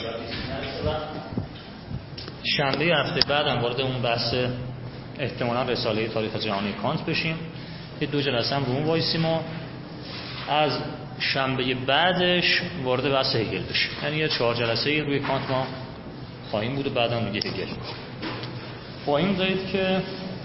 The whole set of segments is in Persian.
شنبه هفته بعد هم وارد اون بحث احتمالاً رساله تاریخ جهانی کانت بشیم. یه 2 جلسه هم رو اون وایسیم و از شنبه بعدش وارد بحث هگل بشیم. یعنی یه 4 جلسه روی کانت ما خواهیم بود و بعدم دیگه هگل خواهیم دارید که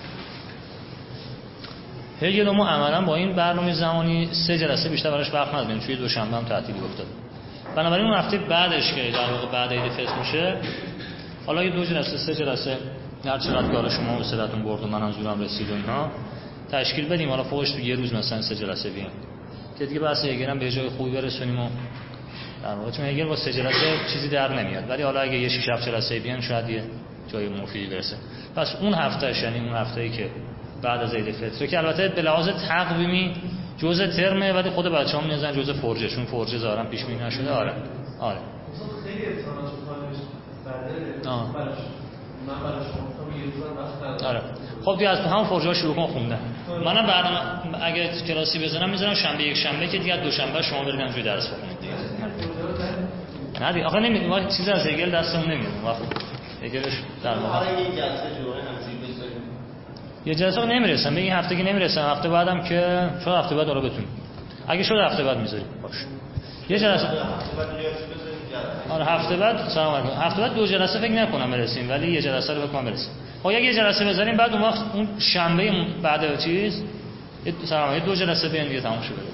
هگل ما عملاً با این برنامه زمانی 3 جلسه بیشتر براش وقت نداریم، چون دوشنبه هم تعطیلی افتاده. بنابراین اون هفته بعدش که در واقع بعد عید فطر میشه، حالا یه 2 جلسه 3 جلسه هر چقدر که حالا شما وسیلتون برد و منم زورم رسید و اینها تشکیل بدیم. حالا فوقش تو یه روز مثلا 3 جلسه بیام که دیگه بحث هگل هم به جای خوبی برسونیم و در واقع چون هگل با 3 جلسه چیزی در نمیاد، ولی حالا اگه یه 6 7 جلسه بیان شاید یه جای مفیدی برسه. پس اون هفتهش، یعنی اون هفته‌ای که بعد از عید فطر که البته به لحاظ تقویمی جزء ترمه، ولی خود بچه‌ها می‌نازن جزء فرجه، چون فرجه ظاهرا پیش بینی نشده. آره خیلی امتحانات کارش بعد من براش گفتم یه روزم وقت آره خب دیگه از همون فرجه‌ها شروع کن خوندن. منم برنامه اگه کلاسی بزنم میذارم شنبه یک شنبه که دیگه دوشنبه شما برید همونجوری درس بخونید دیگه. نه دیگه آخه نمیدونم ما چیزی از هگل دستمون نمیاد. وقت هگلش در واقع یه جلسه جوره همزی بذاریم. یه جلسه نمیرسم به این هفته که نمیرسم، هفته بعدم که شاید هفته بعد حالا بتونیم. اگه شد هفته بعد میذاریم. باشه. یه جلسه آره هفته بعد سلام علیکم. هفته بعد 2 جلسه فکر نکنم برسیم، ولی یه جلسه رو بکنم برسیم. خب یه جلسه بذاریم بعد اون وقت اون شنبه بعد چیز یه 2 جلسه بیان دیگه تموم شه بره.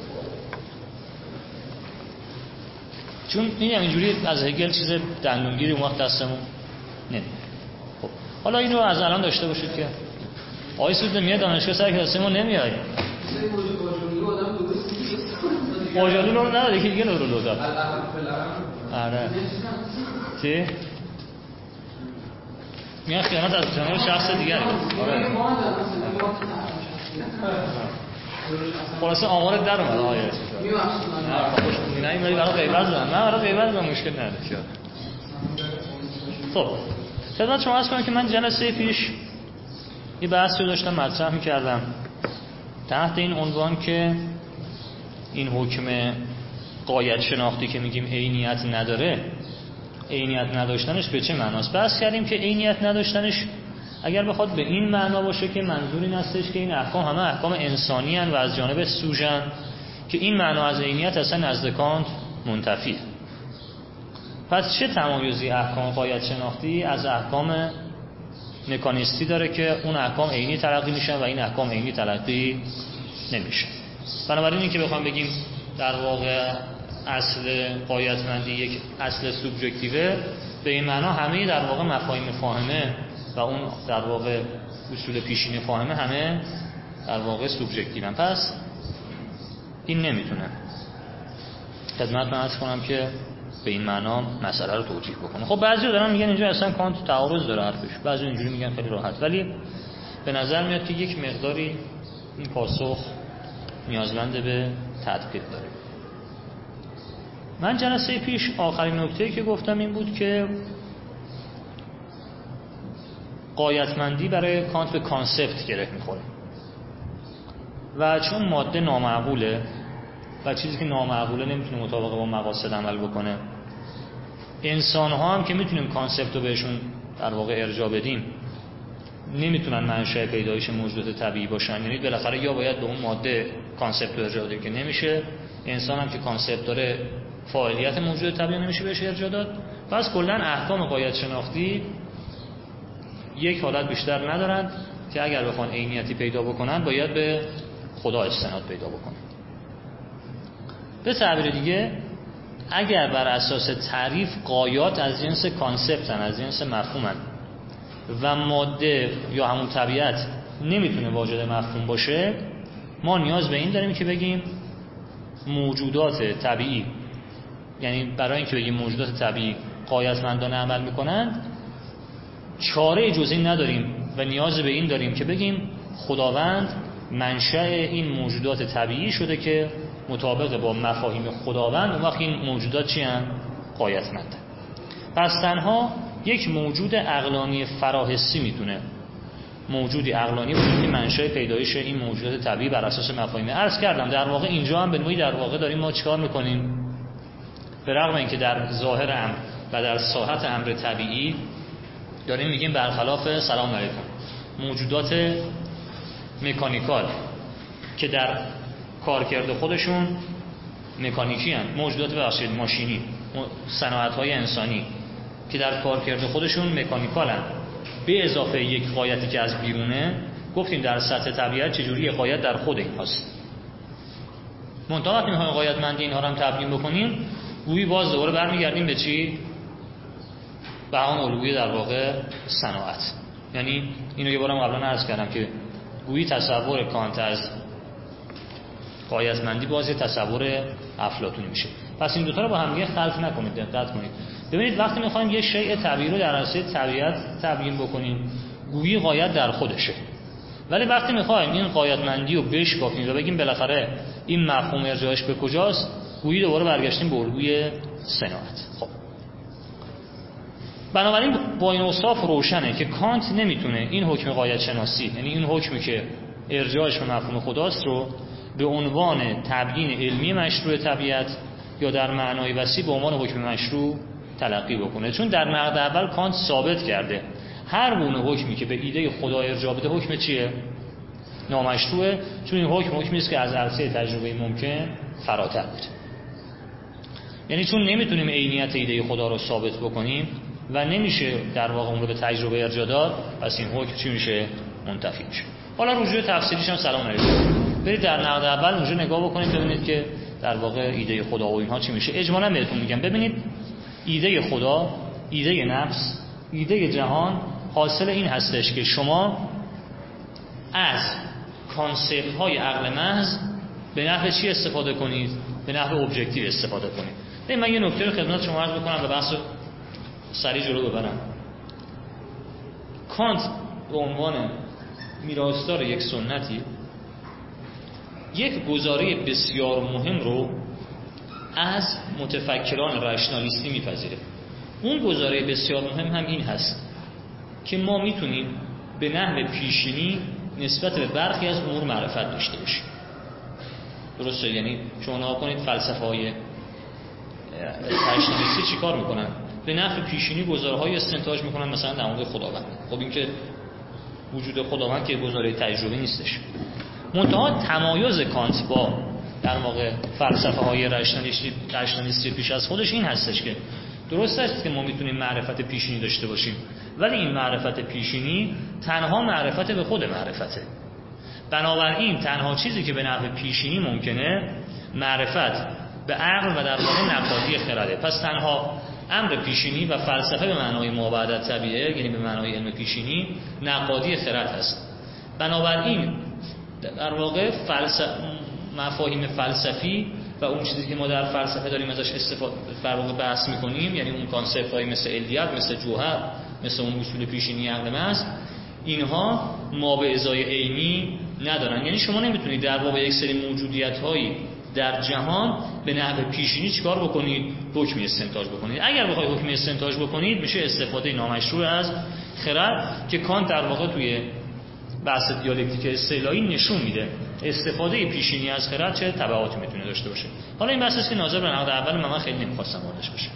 چون این اینجوری از هگل چیز دندونگیری اون وقت دستمون نمیاد. خب حالا اینو از الان داشته باشید که آقای سود میاد دانشگاه سر کلاسمون نمیاد. ماجالو رو نداره که دیگه نورولو داد. آره. چی؟ میان خیانت از جانب شخص دیگری. آره. خلاصه آمارت در اومد آقای. نه این ولی برای غیبت زدن. نه برای غیبت زدن مشکل نداره. خب خدمت شما عرض کنم که من جلسه پیش یه بحثی رو داشتم مطرح می‌کردم تحت این عنوان که این حکم غایت شناختی که میگیم عینیت نداره، عینیت نداشتنش به چه معناست؟ بحث کردیم که عینیت نداشتنش اگر بخواد به این معنا باشه که منظور این هستش که این احکام همه احکام انسانی هستند و از جانب سوژن، که این معنا از عینیت اصلا نزد کانت منتفیه. پس چه تمایزی احکام غایت شناختی از احکام مکانیستی داره که اون احکام عینی تلقی میشن و این احکام عینی تلقی نمیشن؟ بنابراین این که بخوام بگیم در واقع اصل غایتمندی یک اصل سوبژکتیوه، به این معنا همه در واقع مفاهیم فاهمه و اون در واقع اصول پیشین فاهمه همه در واقع سوبژکتیون. پس این نمیتونه خدمتتون عرض کنم که به این معنا مسئله رو توجیه بکنه. خب بعضی دارن میگن اینجا اصلا کانت تعارض داره حرفش، بعضی اینجوری میگن خیلی راحت، ولی به نظر میاد که یک مقداری این پاسخ نیازمند به تدقیق داره. من جلسه پیش آخرین نکته‌ای که گفتم این بود که غایتمندی برای کانت به کانسپت گره میخوره و چون ماده نامعقوله و چیزی که نامعقوله نمیتونه مطابق با مقاصد عمل بکنه، انسان ها هم که میتونیم کانسپت رو بهشون در واقع ارجاع بدیم نمیتونن منشأ پیدایش موجودات طبیعی باشن. یعنی بالاخره یا باید به اون ماده کانسپت رو ارجاع بدیم که نمیشه، انسان هم که کانسپت داره فاعلیت موجود طبیعی نمیشه بهش ارجاع داد. پس کلا احکام غایت شناختی یک حالت بیشتر ندارند که اگر بخوان عینیتی پیدا بکنن باید به خدا استناد پیدا بکنن. به تعبیر دیگه اگر بر اساس تعریف غایات از جنس کانسپتن، از جنس مفهومن و ماده یا همون طبیعت نمیتونه واجد مفهوم باشه، ما نیاز به این داریم که بگیم موجودات طبیعی، یعنی برای اینکه بگیم موجودات طبیعی غایتمندانه عمل میکنند چاره جز این نداریم و نیاز به این داریم که بگیم خداوند منشأ این موجودات طبیعی شده که مطابق با مفاهیم خداوند اون وقت این موجودات چی هستند؟ غایتمند. پس تنها یک موجود عقلانی فراحسی میتونه موجودی عقلانی باشه که منشأ پیدایش این موجودات طبیعی بر اساس مفاهیم عرض کردم. در واقع اینجا هم به نوعی در واقع داریم ما چیکار میکنیم؟ به رغم اینکه در ظاهر امر و در ساحت امر طبیعی داریم میگیم برخلاف سلام علیکم موجودات مکانیکال که در کارکرد خودشون مکانیکی هستند، موجودات ماشینی، صنایع‌های انسانی که در کارکرد خودشون مکانیکال هستند، به اضافه یک غایتی که از بیرونه، گفتیم در سطح طبیعت چجوری غایت در خود این هست. منتها وقتی میخوایم غایتمندی اینها رو هم تبیین بکنیم، گویی باز دوباره برمیگردیم به چی؟ به اون الگوی در واقع صناعت. یعنی اینو یه بارم قبلا عرض کردم که گویی تصور کانت از غایتمندی باز تصور افلاطونی میشه. پس این دوتا رو با هم دیگه خلط نکنید، دقت کنید. ببینید وقتی میخوایم یه شیء طبیعی رو در اساس طبیعت تبیین بکنیم، گویی غایت در خودشه. ولی وقتی میخوایم این غایتمندی رو بشکافیم و بگیم بالاخره این مفهوم ارجاعش به کجاست، گویی دوباره برگشتیم به الگوی صناعت. خب بنابراین با این اوصاف روشنه که کانت نمیتونه این حکم غایت شناسی، یعنی این حکمی که ارجاعش به مفهوم خداست، رو به عنوان تبیین علمی مشروع طبیعت یا در معنای وسیع به عنوان حکم مشروع تلقی بکنه. چون در نقد اول کانت ثابت کرده هر گونه حکمی که به ایده خدا ارجاع بده حکم چیه؟ نامشروعه، چون این حکمی است که از عرصه تجربه ممکن فراتر میره. یعنی چون نمیتونیم عینیت ایده خدا رو ثابت بکنیم و نمیشه در واقع اون رو به تجربه ارجاع داد، پس این حکم چی میشه؟ منتفی میشه. حالا رجوع تفسیریش هم سلام علیکم. برید در نقد اول اونجا نگاه بکنید ببینید که در واقع ایده خدا و اینها چی میشه. اجمالا بهتون میگم ببینید ایده خدا، ایده نفس، ایده جهان حاصل این هستش که شما از کانسپت های عقل محض به نحو چی استفاده کنید؟ به نحو ابجکتیو استفاده کنید. ببین من یه نکته رو خدمت شما عرض بکنم و بحث سریع جلو ببرم. کانت به عنوان میراثدار یک سنتی یک گزاره بسیار مهم رو از متفکران رشنالیستی میپذیره. اون گزاره بسیار مهم هم این هست که ما میتونیم به نحو پیشینی نسبت به برخی از امور معرفت داشته باشیم. درسته؟ یعنی شما نگاه کنید فلسفه های رشنالیستی چی کار میکنن؟ به نحو پیشینی گزاره های استنتاج میکنن، مثلا در مورد خداوند. خب این که وجود خداوند که گزاره تجربه نیستش. منتها تمایز کانت با در واقع فلسفه های رشنالیستی پیش از خودش این هستش که درست است که ما میتونیم معرفت پیشینی داشته باشیم، ولی این معرفت پیشینی تنها معرفت به خود معرفته. بنابراین تنها چیزی که به نحو پیشینی ممکنه معرفت به عقل و در واقع نقادی خرده. پس تنها امر پیشینی و فلسفه به معنای مابعد طبیعه، یعنی به معنای علم پیشینی، نقادی خرد هست. بنابراین در واقع مفاهیم فلسفی و اون چیزی که ما در فلسفه داریم ازش استفاده بحث میکنیم، یعنی اون کانسپت های مثل علیت، مثل جوهر، مثل اون اصول پیشینی عقل محض، اینها ما به ازای عینی ندارن. یعنی شما نمیتونید در واقع یک سری موجودیت هایی در جهان به نحو پیشینی چیکار بکنید؟ حکمی استنتاج بکنید. اگر بخواید حکمی استنتاج بکنید میشه استفاده نامشروع از خرد که کانت در واقع توی بحث دیالکتیک اصطلاحی نشون میده استفاده پیشینی از خرد چه تبعاتی میتونه داشته باشه. حالا این بحثی که ناظر به نقد اول من خیلی نمیخواستم واردش بشه.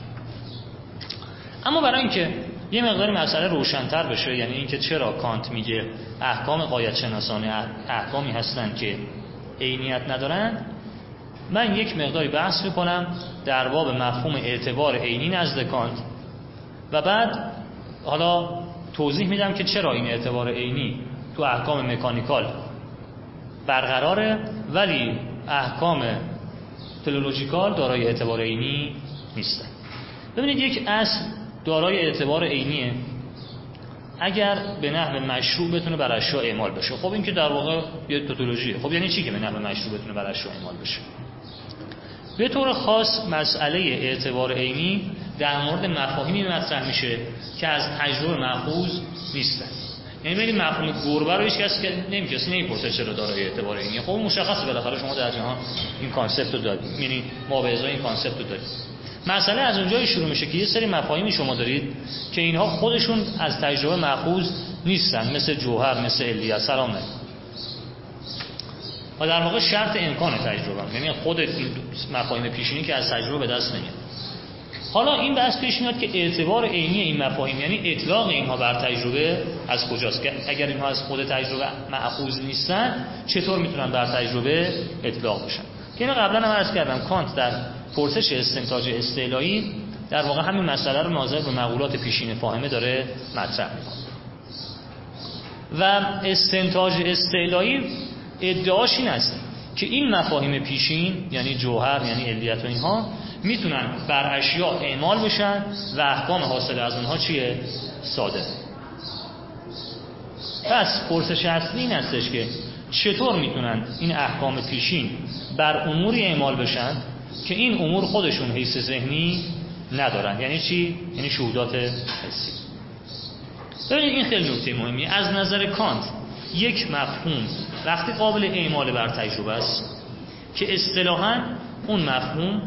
اما برای اینکه یه مقدار مسئله روشن‌تر بشه، یعنی اینکه چرا کانت میگه احکام غایت شناسانه احکامی هستن که عینیت ندارن، من یک مقداری بحث میکنم در باب مفهوم اعتبار عینی نزد کانت و بعد حالا توضیح میدم که چرا این اعتبار عینی تو احکام مکانیکال برقراره ولی احکام تئولوژیکال دارای اعتبار عینی نیستن. ببینید یک اصل دارای اعتبار عینیه اگر به نحو مشروع بتونه بر اشیاء اعمال بشه. خب این که در واقع یه تئولوژیه. خب یعنی چی که به نحو مشروع بتونه بر اشیاء اعمال بشه؟ به طور خاص مسئله اعتبار عینی در مورد مفاهیمی مطرح میشه که از تجربه مأخوذ نیستن. یعنی ببینید مفهوم گربه رو هیچ کسی که نمیپرسه چرا دارای اعتبار عینیه. خب مشخصه بالاخره شما در جهان این کانسپت رو دارید، یعنی ما به ازای این کانسپت رو دارید. مسئله از اونجایی شروع میشه که یه سری مفاهیمی شما دارید که اینها خودشون از تجربه مأخوذ نیستن، مثل جوهر، مثل علیت، سلام علیکم. و در واقع شرط امکان تجربه، یعنی خود این مفاهیم پیشینی که از تجربه به دست نمیاد. حالا این بحث پیش میاد که اعتبار عینی این مفاهیم، یعنی اطلاق اینها بر تجربه از کجاست؟ اگر اینها از خود تجربه مأخوذ نیستن چطور میتونن بر تجربه اطلاق بشن؟ که اینو قبلا هم عرض کردم، کانت در پرسش استنتاج استعلایی در واقع همین مسئله رو ناظر به مقولات پیشین فاهمه داره مطرح میکنه. و استنتاج استعلایی ادعاش این است که این مفاهیم پیشین، یعنی جوهر، یعنی علیت و اینها، میتونن بر اشیاء اعمال بشن و احکام حاصل از اونها چیه؟ صادق. پس پرسش اصلی این هستش که چطور میتونن این احکام پیشین بر اموری اعمال بشن که این امور خودشون حیث ذهنی ندارن. یعنی چی؟ یعنی شهودات حسی. ببینید این خیلی نکته مهمی. از نظر کانت یک مفهوم وقتی قابل اعمال بر تجربه است که اصطلاحاً اون مفهوم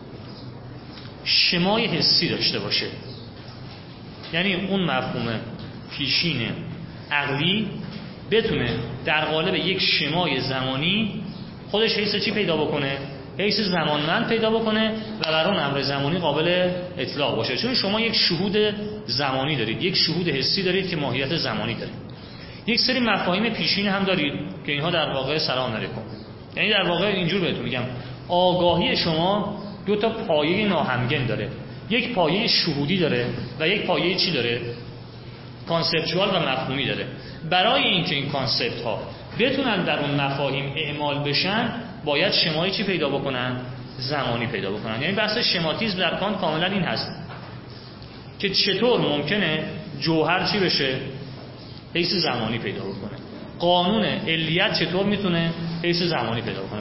شمای حسی داشته باشه، یعنی اون مفهوم پیشین عقلی بتونه در قالب یک شمای زمانی خودش حیث چی پیدا بکنه؟ حیث زمانمند پیدا بکنه و برای اون امر زمانی قابل اطلاق باشه. چون شما یک شهود زمانی دارید، یک شهود حسی دارید که ماهیت زمانی داره. یک سری مفاهیم پیشین هم دارید که اینها در واقع سلام علیکم، یعنی در واقع اینجور بهتون میگم آگاهی شما دو تا پایه ناهمگن داره، یک پایه شهودی داره و یک پایه چی داره؟ کانسپچوال و مفهومی داره. برای اینکه این کانسپت ها بتونن در اون مفاهیم اعمال بشن باید شمایی چی پیدا بکنن؟ زمانی پیدا بکنن. یعنی بحث شماتیسم در کانت کاملا این هست که چطور ممکنه جوهر چی بشه؟ حیث زمانی پیدا بکنه. قانون علیت چطور میتونه حیث زمانی پیدا بکنه؟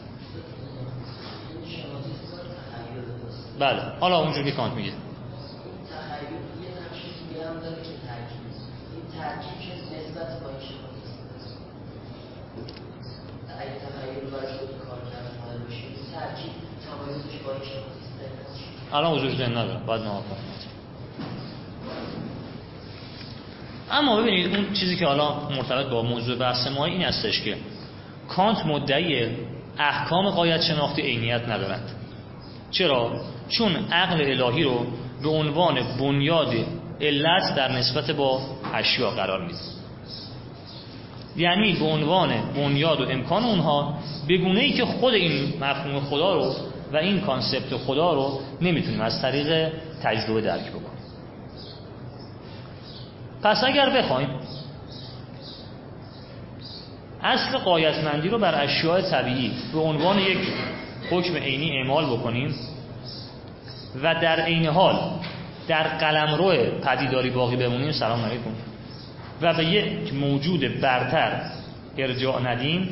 بله حالا اونجوری که کانت میگه الان حضور ذهن ندارم، باید نها کنم. اما ببینید اون چیزی که حالا مرتبط با موضوع بحث ما این هستش که کانت مدعی احکام غایت شناختی عینیت ندارند. چرا؟ چون عقل الهی رو به عنوان بنیاد علت در نسبت با اشیاء قرار میده، یعنی به عنوان بنیاد و امکان اونها، به گونه‌ای که خود این مفهوم خدا رو و این کانسپت خدا رو نمیتونیم از طریق تجربه درک بکنیم. پس اگر بخوایم اصل غایتمندی رو بر اشیاء طبیعی به عنوان یک حکم عینی اعمال بکنیم و در عین حال در قلمرو پدیداری باقی بمونیم، سلام علیکم، و به یک موجود برتر ارجاع ندیم،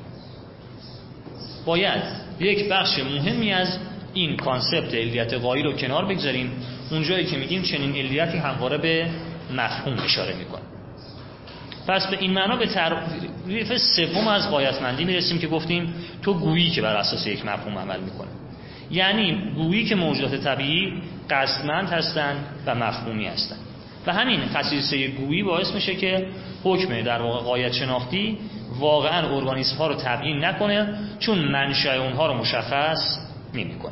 باید یک بخش مهمی از این کانسپت علیت غایی رو کنار بگذاریم، اونجایی که میگیم چنین علیتی همواره به مفهوم اشاره میکنه. پس به این معنا به تعریف سوم از غایتمندی میرسیم که گفتیم تو گویی که بر اساس یک مفهوم عمل میکنه، یعنی گویی که موجودات طبیعی قصدمند هستند و مفهومی هستند و همین خصیصه گویی باعث میشه که حکم در واقع غایت شناختی واقعا ارگانیسم ها رو تبیین نکنه، چون منشأ اونها رو مشخص نمیکنه.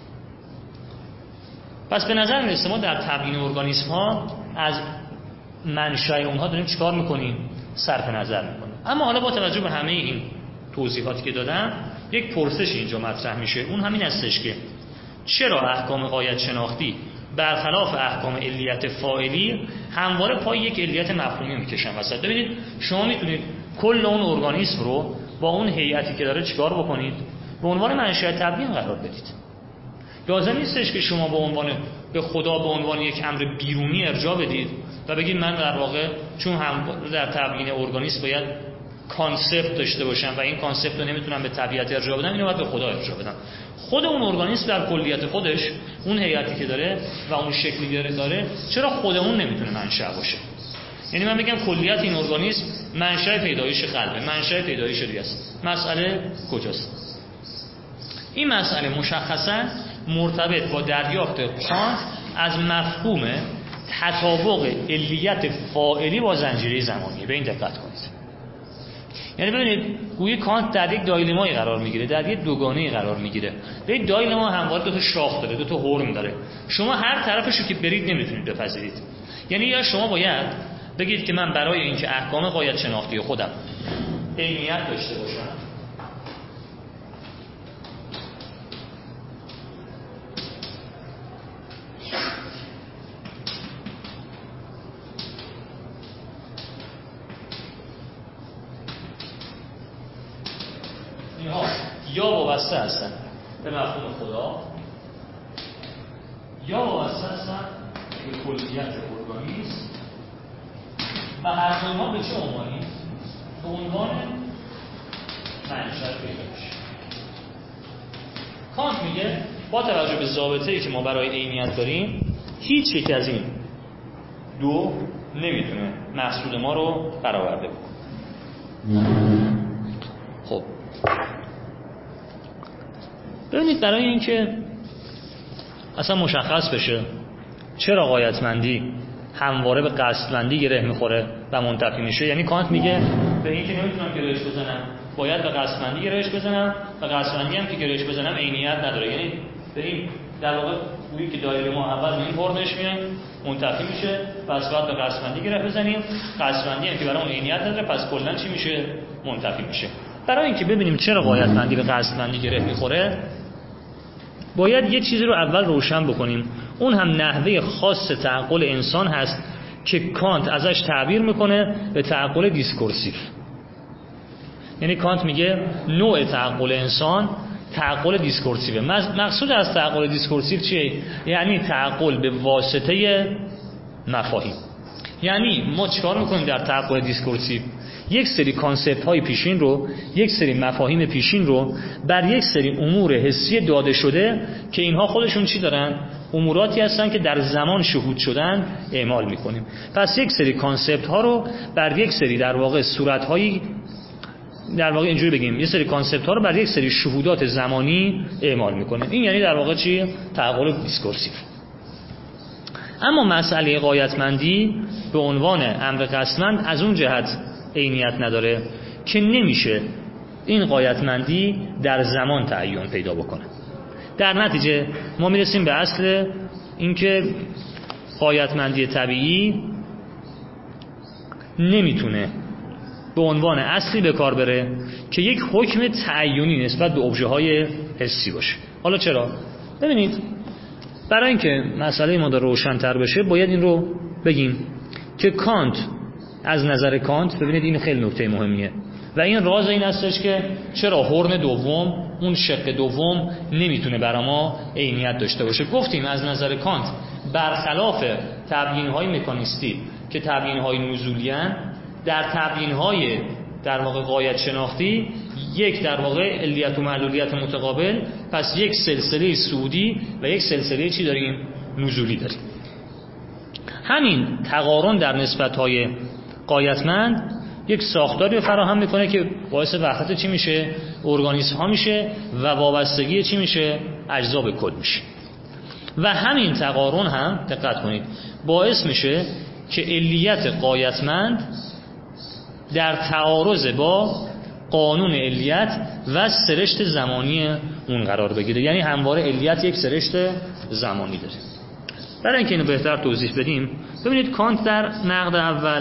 پس به نظر میرسه ما در تبیین ارگانیسم ها از منشأ اونها داریم چیکار میکنیم؟ صرف نظر میکنیم. اما حالا با توجه به همه این توضیحاتی که دادم یک پرسش اینجا مطرح میشه، اون همین هستش که چرا احکام غایت شناختی برخلاف احکام علیت فاعلی همواره پای یک علیت مفهومی میکشن وسط؟ ببینید شما میتونید کل اون ارگانیسم رو با اون هیئتی که داره چیکار بکنید؟ به عنوان منشأ تبیین قرار بدید. لازم نیستش که شما به خدا به عنوان یک امر بیرونی ارجاع بدید و بگید من در واقع چون هم در تبیین ارگانیسم باید کانسپت داشته باشم و این کانسپت رو نمیتونم به طبیعت ارجاع بدم، اینو باید به خدا ارجاع بدم. خود اون ارگانیسم در کلیت خودش اون هیئتی که داره و اون شکلی داره، چرا خود اون نمیتونه منشأ باشه؟ یعنی من بگم کلیت این ارگانیسم منشأ پیدایش قلبه، منشأ پیدایش ریه است، مسئله کجاست؟ این مسئله مشخصاً مرتبط با دریافت کانت از مفهوم تطابق علیت فاعلی با زنجیره زمانی. به این دقت کنید. یعنی ببینید گویی کانت در یک دایلمای قرار میگیره، در یک دوگانه قرار میگیره. به دایلما همواره دو تا شاخ داره، دو تا هرم داره. شما هر طرفشو که برید نمیتونید بپذیرید. یعنی یا شما باید بگید که من برای اینکه احکام غایت شناختی خودم عینیت داشته باشم، اینها یا وابسته هستن به مفهوم خدا یا وابسته هستن به کلیت ارگانیسم و هر دو اینها به چه عنوانی؟ به عنوان منشأ پیداش. کانت میگه با توجه به ضابطه‌ای که ما برای عینیت داریم هیچ یک از این دو نمیتونه مقصود ما رو برآورده بکنه. خب ببینید برای اینکه اصلا مشخص بشه چرا غایتمندی همواره به قصدمندی گره میخوره و منتفی میشه، یعنی کانت میگه به این که نمیتونم گرهش بزنم باید به قصدمندی گرهش بزنم و قصدمندی هم که گرهش بزنم عینیت نداره، یعنی به این در واقع گویی که دایره ما اول این هرمش میاد منتفی میشه پس باید به قصدمندی گره بزنیم، قصدمندی هم که برای اون عینیت نداره پس کلا چی میشه؟ منتفی میشه. برای اینکه ببینیم چرا غایتمندی به قصدمندی گره میخوره باید یه چیزی رو اول روشن بکنیم، اون هم نحوه خاص تعقل انسان هست که کانت ازش تعبیر میکنه به تعقل دیسکورسیو. یعنی کانت میگه نوع تعقل انسان تعقل دیسکورسیوه. مقصود از تعقل دیسکورسیو چیه؟ یعنی تعقل به واسطه مفاهیم. یعنی ما چیکار میکنیم در تعقل دیسکورسیو؟ یک سری کانسپت های پیشین رو، یک سری مفاهیم پیشین رو بر یک سری امور حسی داده شده که اینها خودشون چی دارن؟ اموراتی هستن که در زمان شهود شدن اعمال میکنیم. پس یک سری کانسپت ها رو بر یک سری در واقع صورت هایی، در واقع اینجوری بگیم یه سری کانسپت ها رو بر یک سری شهودات زمانی اعمال میکنیم. این یعنی در واقع چی؟ تعقل دیسکورسیو. اما مسئله غایتمندی به عنوان امر قصدمند از اون جهت عینیت نداره که نمیشه این غایتمندی در زمان تعین پیدا بکنه. در نتیجه ما میرسیم به اصل اینکه غایتمندی طبیعی نمیتونه به عنوان اصلی به کار بره که یک حکم تعیینی نسبت به ابژه های حسی باشه. حالا چرا؟ ببینید برای اینکه مسئله ما روشن‌تر بشه باید این رو بگیم که کانت از نظر کانت، ببینید این خیلی نکته مهمیه و این راز این هستش که چرا هرم دوم، اون شق دوم نمیتونه برای ما عینیت داشته باشه. گفتیم از نظر کانت برخلاف تبیین‌های مکانیستی که تبیین‌های نزولی ان، در تبیین‌های در واقع غایت شناختی یک در واقع علیت و معلولیت متقابل، پس یک سلسله صعودی و یک سلسله چی داریم؟ نزولی داریم. همین تقارن در نسبت‌های غایتمند یک ساختاری رو فراهم میکنه که باعث وحدت چی میشه؟ ارگانیسم ها میشه و وابستگی چی میشه؟ اجزا به کل میشه. و همین تقارن هم دقت کنید باعث میشه که علیت غایتمند در تعارض با قانون علیت و سرشت زمانی اون قرار بگیره. یعنی همواره علیت یک سرشت زمانی داره. برای اینکه اینو بهتر توضیح بدیم ببینید کانت در نقد اول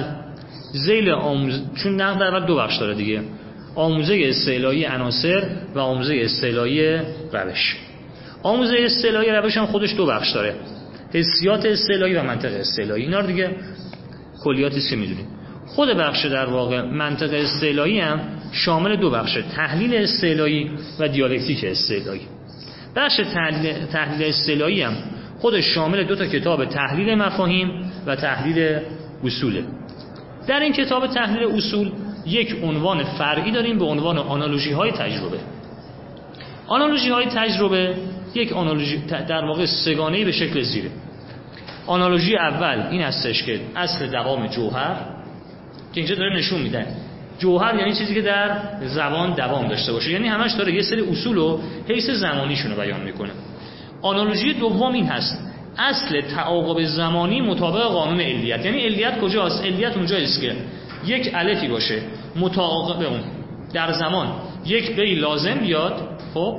چون نقد اول دو بخش داره دیگه، آموزه استعلایی عناصر و آموزه استعلایی روش. آموزه استعلایی روش هم خودش دو بخش داره، حسیات استعلایی و منطق استعلایی. اینا رو دیگه کلیاتی است که میدونید. خود بخش در واقع منطق استعلایی هم شامل دو بخش، تحلیل استعلایی و دیالکتیک استعلایی. بخش تحلیل استعلایی هم خودش شامل دو تا کتاب تحلیل مفاهیم و تحلیل اصوله. در این کتاب تحلیل اصول یک عنوان فرعی داریم به عنوان آنالوژی های تجربه. آنالوژی های تجربه یک آنالوژی در واقع سگانه‌ای به شکل زیره. آنالوژی اول این هستش که اصل دوام جوهر که اینجا داره نشون میده جوهر یعنی چیزی که در زمان دوام داشته باشه، یعنی همش داره یه سری اصول و حیث زمانیشون رو بیان میکنه. آنالوژی دوم این هست اصل تعاقب زمانی مطابق قانون علیت. یعنی علیت کجاست؟ علیت اونجاییست که یک الفی باشه متعاقب اون در زمان یک بی لازم بیاد، خب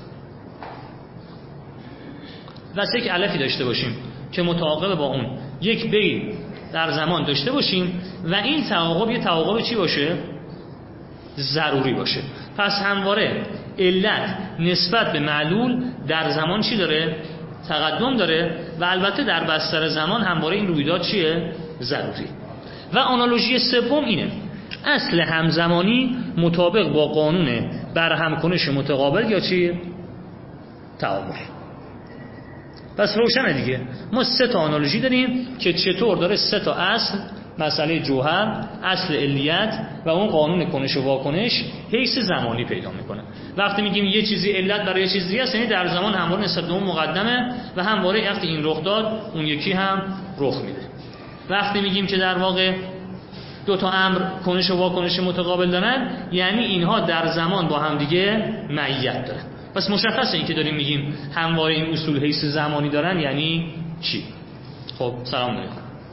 و یک الفی داشته باشیم که متعاقب با اون یک بی در زمان داشته باشیم و این تعاقب یه تعاقب چی باشه؟ ضروری باشه. پس همواره علت نسبت به معلول در زمان چی داره؟ تقدم داره و البته در بستر زمان همواره این رویداد چیه؟ ضروری. و آنالوژی سوم اینه: اصل همزمانی مطابق با قانون برهمکنش متقابل یا چی؟ تعامل. پس روشنه دیگه. ما 3 تا آنالوژی داریم که چطور داره 3 تا اصل، مسئله جوهر، اصل علیت و اون قانون کنش و واکنش حیث زمانی پیدا میکنه. وقتی میگیم یه چیزی علت برای یه چیزی هست، یعنی در زمان همواره نسبت به اون مقدمه و همواره وقتی این رخ داد اون یکی هم رخ میده. وقتی میگیم که در واقع 2 تا امر کنش و واکنش متقابل دارن، یعنی اینها در زمان با هم دیگه معیت دارن. پس مشخصه این که داریم میگیم همواره این اصول حیث زمانی دارن یعنی چی؟ خب سلام علیکم.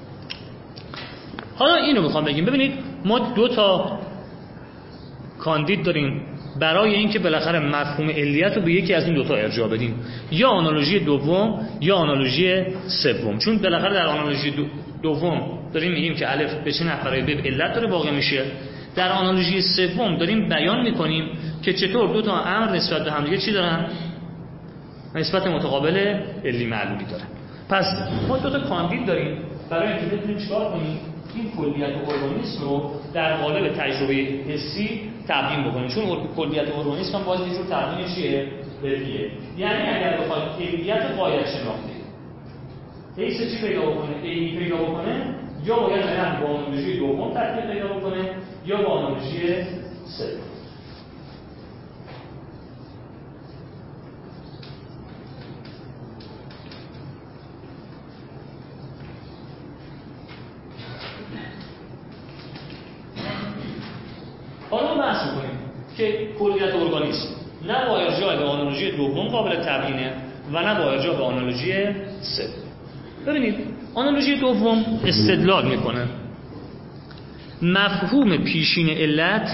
حالا اینو میخوام بگیم. ببینید ما 2 تا کاندید داریم برای اینکه بالاخره مفهوم علیت رو به یکی از این 2 تا ارجاع بدیم، یا آنالوژی دوم یا آنالوژی سوم. چون بالاخره در آنالوژی دوم داریم میگیم که الف به چه نحوی به علت داره واقع میشه، در آنالوژی سوم داریم بیان میکنیم که چطور 2 تا امر نسبت به هم دیگه چی دارن؟ نسبت متقابل علی معلولی دارن. پس ما 2 تا کاندید داریم برای اینکه بتونیم چیکار کنیم؟ این کلیت ارگانیسم رو در قالب تجربه حسی تبیین بکنیم. چون کلیت ارگانیسم هم باز یه جور تبیین چیه؟ بدیه. یعنی اگر بخواد کلیت قایت شناختی حیث چی پیدا بکنه؟ عینی پیدا بکنه، یا باید با آنالوژی دوم تطبیق پیدا بکنه یا با آنالوژی سوم. حالا بحث می‌کنیم که کلیت ارگانیسم نه با ارجاع به آنالوژی دوم قابل تبیینه و نه با ارجاع به آنالوژی سوم. ببینید آنالوژی دوم استدلال میکنه مفهوم پیشین علت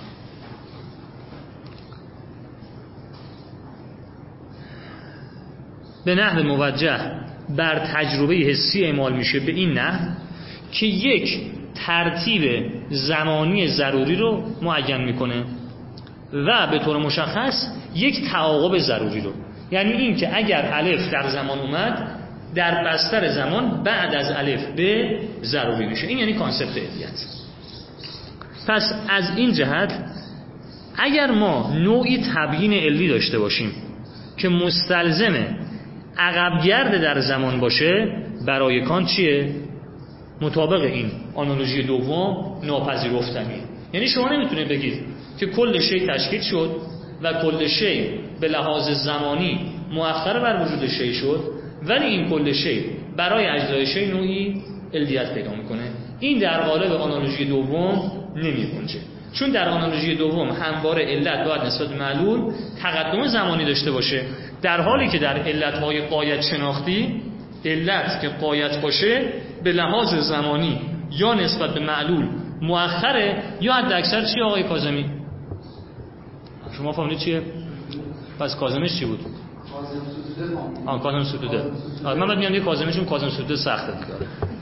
به نحو موجه بر تجربه حسی اعمال میشه به این نحو که یک ترتیب زمانی ضروری رو معین میکنه و به طور مشخص یک تعاقب ضروری رو. یعنی این که اگر الف در زمان اومد، در بستر زمان بعد از الف به ضروری میشه. این یعنی کانسپت علیت. پس از این جهت اگر ما نوعی تبیین علی داشته باشیم که مستلزم عقبگرد در زمان باشه، برای کانت چیه؟ مطابق این آنالوژی دوم ناپذیرفتنیه. یعنی شما نمیتونید بگید که کل شی تشکیل شد و کل شی به لحاظ زمانی مؤخر بر وجود شی شد، ولی این کل شی برای اجزای شی نوعی علیت پیدا میکنه. این در قالب آنالوژی دوم نمیگنجه، چون در آنالوژی دوم همواره علت باید نسبت به معلول تقدم زمانی داشته باشه، در حالی که در علت‌های غایت شناختی علت که غایت باشه به لحاظ زمانی یا نسبت به معلول مؤخره یا حد اکثر چی آقای کاظمی؟ شما فهمیدید چیه؟ پس کاظمیش چی بود؟ کاظم ستوده. من بعد میام یه کاظمیشون کاظم ستوده سخته دیگه.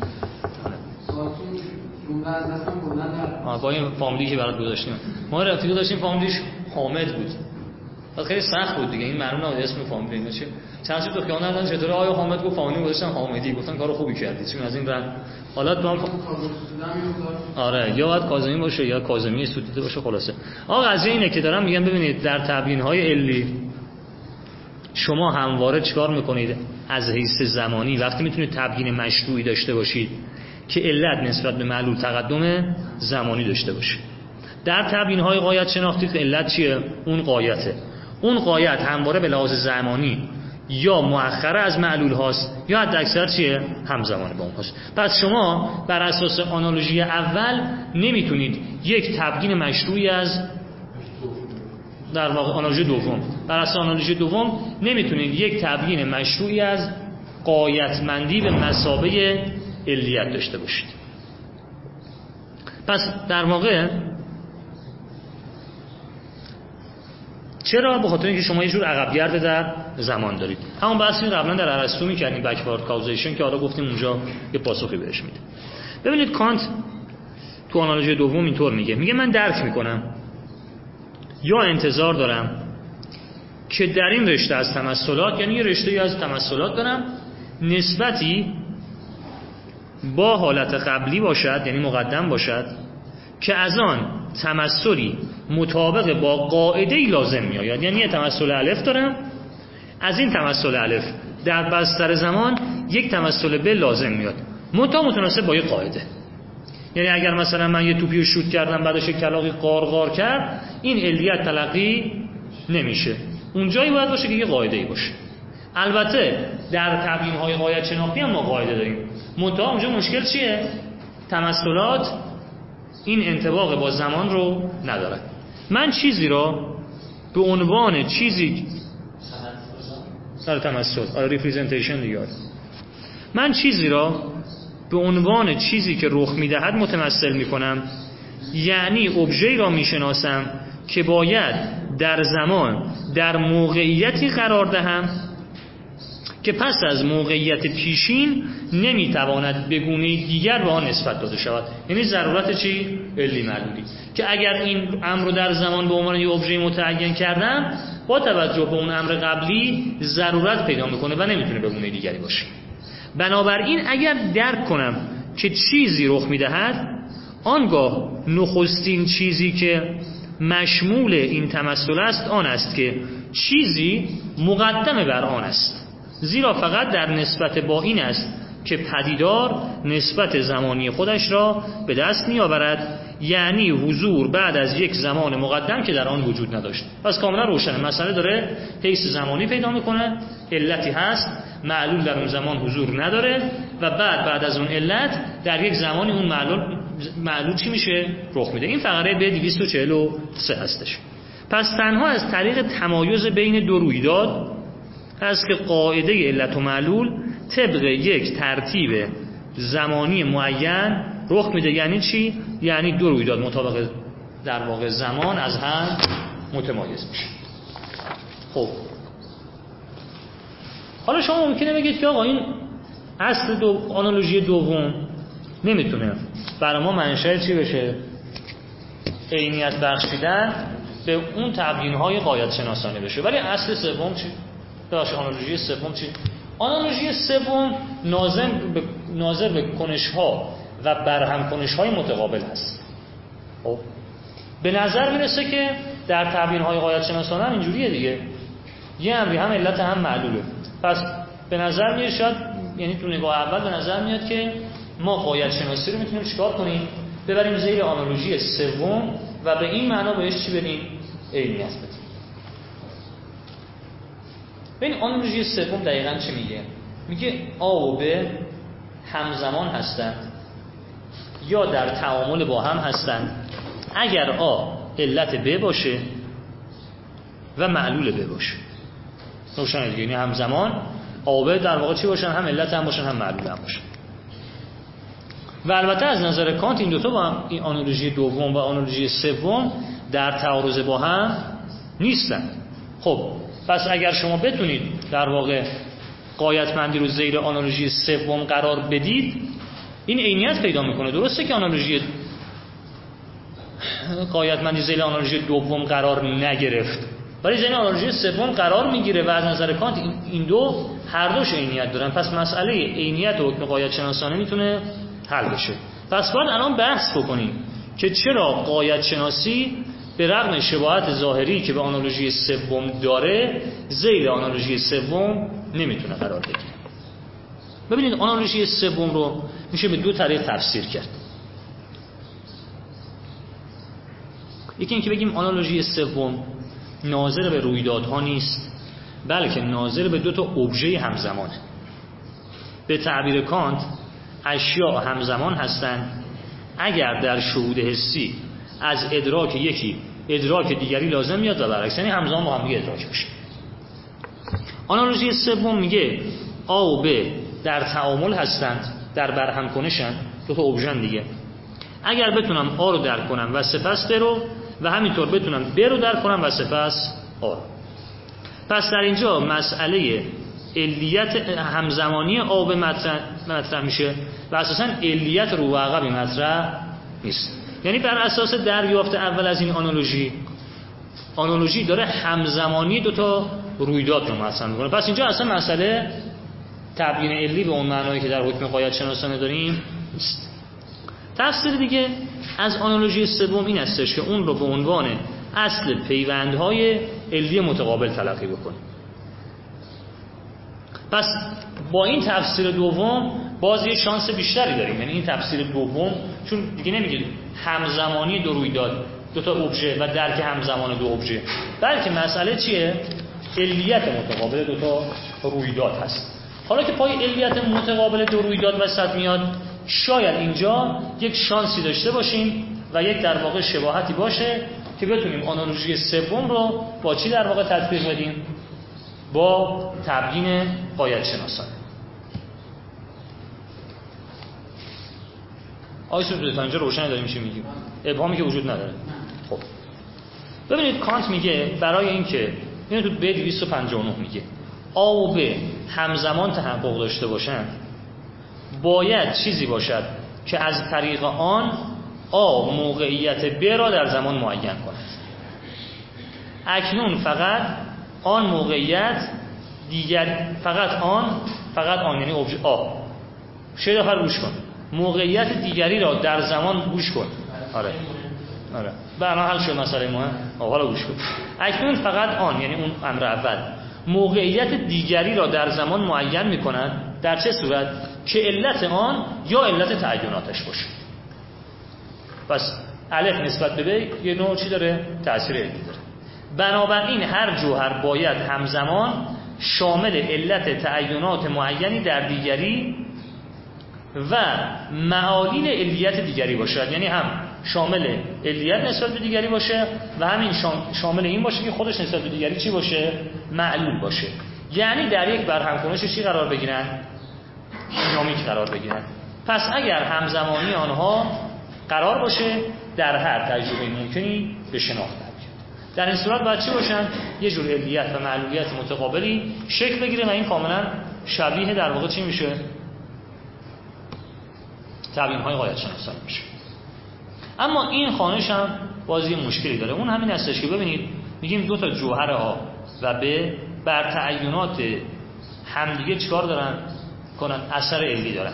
با این فامیلی که برات گذاشتیم ما رفیق داشتیم، فامیلیش حامد بود، بعد خیلی سخت بود دیگه، این معلوم نبود اسم فامیلی اینا چیه. چند تا خیانت نداشت چطوره آیا حامد گفت فامیلی گذاشتن حامدی، گفتن کارو خوبی کردی. چون از این راه حالا تو آره یا باید کاظمی باشه یا کاظمی ستوده باشه. خلاصه آقا قضیه اینه که دارم میگم ببینید در تبیین‌های علی شما همواره چیکار میکنید؟ از حیث زمانی وقتی میتونید تبیین مشروعی داشته باشید که علت نسبت به معلول تقدم زمانی داشته باشه. در تبیین‌های غایت شناختی علت چیه؟ اون غایته. اون غایت همواره به لحاظ زمانی یا مؤخره از معلول هاست یا حد اکثر چیه؟ همزمان با اون هاست. پس شما بر اساس آنالوژی اول نمیتونید یک تبیین مشروعی از در واقع آنالوژی دوم، بر اساس آنالوژی دوم نمیتونید یک تبیین مشروعی از غایتمندی به مثابه علیت داشته باشید. پس در واقع چرا؟ به خاطر اینکه شما یه جور عقبگرد در زمان دارید. همون بحثی قبلا در ارسطو می‌کردیم، بکوارد کاوزیشن، که حالا گفتیم اونجا یه پاسخی بهش میده. ببینید کانت تو آنالوژی دوم اینطور میگه من درک میکنم یا انتظار دارم که در این رشته از تمثلات، یعنی یه رشته‌ای از تمثلات دارم، نسبتی با حالت قبلی باشد، یعنی مقدم باشد، که از آن تمثلی مطابق با قاعده‌ای لازم میآید. یعنی یه تمثل الف دارم، از این تمثل الف در بستر زمان یک تمثل ب لازم میاد، متناسب با یه قاعده. یعنی اگر مثلا من یه توپی رو شوت کردم بعدش یک کلاغی قارقار کرد، این علیت تلقی نمیشه، اونجایی باید باشه که یه قاعده‌ای باشه. البته در تبیین‌های غایت شناختی هم ما قاعده داریم، منتها اونجا مشکل چیه؟ تمثلات این انطباق با زمان رو ندارد. من چیزی را به عنوان چیزی سر تمثل ریپرزنتیشن دیگه، من چیزی را به عنوان چیزی که رخ میدهد متمثل میکنم، یعنی ابژه‌ای را میشناسم که باید در زمان در موقعیتی قرار دهم که پس از موقعیت پیشین نمیتواند به گونه دیگر به آن نسبت داده شود. یعنی ضرورت چی؟ علی معلولی، که اگر این امر رو در زمان به عنوان یک ابژه متعین کردم، با توجه به اون امر قبلی ضرورت پیدا میکنه و نمیتونه به گونه دیگری باشه. بنابراین اگر درک کنم که چیزی رخ میدهد، آنگاه نخستین چیزی که مشمول این تمثل است آن است که چیزی مقدم بر آن است، زیرا فقط در نسبت با این است که پدیدار نسبت زمانی خودش را به دست می آورد، یعنی حضور بعد از یک زمان مقدم که در آن وجود نداشت. پس کاملا روشنه، مسئله داره حیث زمانی پیدا میکنه، علتی هست، معلول در اون زمان حضور نداره و بعد از اون علت در یک زمانی اون معلول چی میشه؟ رخ میده. این فقره به 243 هستش. پس تنها از طریق تمایز بین دو رویداد هست که قاعده علت و معلول طبق یک ترتیب زمانی معین رخ میده. یعنی چی؟ یعنی دو رویداد مطابق در واقع زمان از هم متمایز میشه. خب حالا شما ممکنه بگید که آقا این اصل آنالوژی دوم نمیتونه برای ما منشأ چی بشه؟ عینیت بخشیدن به اون تبیین‌های غایت شناسانه بشه. ولی اصل سوم چی؟ باشه، آنالوژی سوم چی؟ آنالوژی سوم ناظر به کنش‌ها و برهم کنش‌های متقابل هست. خب به نظر میرسه که در تبیین‌های غایت شناسانه هم اینجوریه دیگه، یه امری هم علت هم معلوله. پس به نظر میاد شاید، یعنی تو نگاه اول به نظر میاد که ما غایت شناسی رو میتونیم چیکار کنیم؟ ببریم زیر آنالوژی سوم و به این معنا بهش چی بدیم؟ عینیت بدیم. ببین آنالوژی سوم دقیقاً چی میگه؟ میگه آ و ب همزمان هستند یا در تعامل با هم هستند اگر آ علت ب باشه و معلول ب باشه. روشنه دیگه، یعنی همزمان آ و ب در واقع چی باشن؟ هم علت هم باشن هم معلول هم باشن. و البته از نظر کانت این دوتا با هم، این آنالوژی دوم و آنالوژی سوم در تعارض با هم نیستن. خب پس اگر شما بتونید در واقع غایتمندی رو زیر آنالوژی سوم قرار بدید، این عینیت پیدا میکنه. درسته که آنالوژی غایتمندی زیر آنالوژی دوم قرار نگرفت، ولی زیر آنالوژی سوم قرار میگیره و از نظر کانت این دو هر دوش عینیت دارن. پس مسئله عینیت و حکم غایت شناسانه میتونه حل بشه. پس باید الان بحث بکنیم که چرا غایت شناسی به رغم شباهت ظاهری که به آنالوژی سوم داره، زیر آنالوژی سوم نمیتونه قرار بگیره. ببینید آنالوژی سوم رو میشه به دو طریق تفسیر کرد. یکی اینکه بگیم آنالوژی سوم ناظر به رویدادها نیست، بلکه ناظر به دو تا ابژه همزمانه. به تعبیر کانت اشیاء همزمان هستند اگر در شهود حسی از ادراک یکی ادراک دیگری لازم میاد و برعکس، یعنی همزمان با هم دیگه ادراک بشه. آنالوژی سوم میگه آ و ب در تعامل هستند، در برهم کنشن، دو تا ابژه دیگه. اگر بتونم آ رو درک کنم و سپس ب رو، و همینطور بتونم ب رو درک کنم و سپس پس در اینجا مسئله علیت همزمانی آب مطرح میشه و اساساً علیت رو و عقبی مطرح نیست. یعنی بر اساس دریافت اول از این آنالوژی داره همزمانی دوتا رویداد رو مطرح میکنه. پس اینجا اصلا مسئله تبیین علی به اون معنایی که در حکم غایت شناسانه داریم نیست. تفسیر دیگه از آنالوژی سوم این هستش که اون رو به عنوان اصل پیوندهای علی متقابل تلقی بکنیم. پس با این تفسیر دوم باز یه شانس بیشتری داریم. یعنی این تفسیر دوم چون دیگه نمیگه همزمانی دو رویداد، دو تا ابژه و درک همزمان دو ابژه، بلکه مسئله چیه؟ علیت متقابل دو تا رویداد هست. حالا که پای علیت متقابل دو رویداد وسط میاد، شاید اینجا یک شانسی داشته باشیم و یک در واقع شباهتی باشه که بتونیم آنالوژی سوم رو با چی در واقع تطبیق بدیم؟ با تبیین غایت شناسانه. آیسو تا اینجا روشن داریم چی میگیم؟ ابهامی که وجود نداره. خب ببینید کانت میگه برای اینکه اینو تو ب 259 میگه آ و ب همزمان تحقق داشته باشن باید چیزی باشد که از طریق آن آ موقعیت ب را در زمان معین کند. اکنون فقط آن موقعیت دیگر فقط آن یعنی ابژه آ شاید آخر روش کن موقعیت دیگری را در زمان گوش کن. آره برای حل شد مسئله مهم. حالا گوش کن. اکنون فقط آن یعنی اون امر اول موقعیت دیگری را در زمان معین می‌کند. در چه صورت؟ که علت آن یا علت تعیناتش باشه. پس الف نسبت به ب یه نوع چی داره؟ تأثیر علی داره. بنابراین هر جوهر باید همزمان شامل علت تعینات معینی در دیگری و معالین علیت دیگری باشد. یعنی هم شامل علیت نسبت به دیگری باشه و همین شامل این باشه که خودش نسبت به دیگری چی باشه؟ معلول باشه. یعنی در یک برهم کنش چی قرار بگیرن؟ دینامیک قرار بگیرن. پس اگر همزمانی آنها قرار باشه در هر تجربه ممکنی به شناخت بیاد. در این صورت باید چی باشن؟ یه جور علیت و معلولیت متقابلی شکل بگیره و این کاملا شبیه در واقع چی میشه؟ تبیین‌های غایت شناسانه میشه. اما این خوانش هم بازی مشکلی داره. اون همین هستش که ببینید میگیم دو تا جوهر آ و ب بر تعینات همدیگه چیکار دارن؟ کنن اثر علی دارن.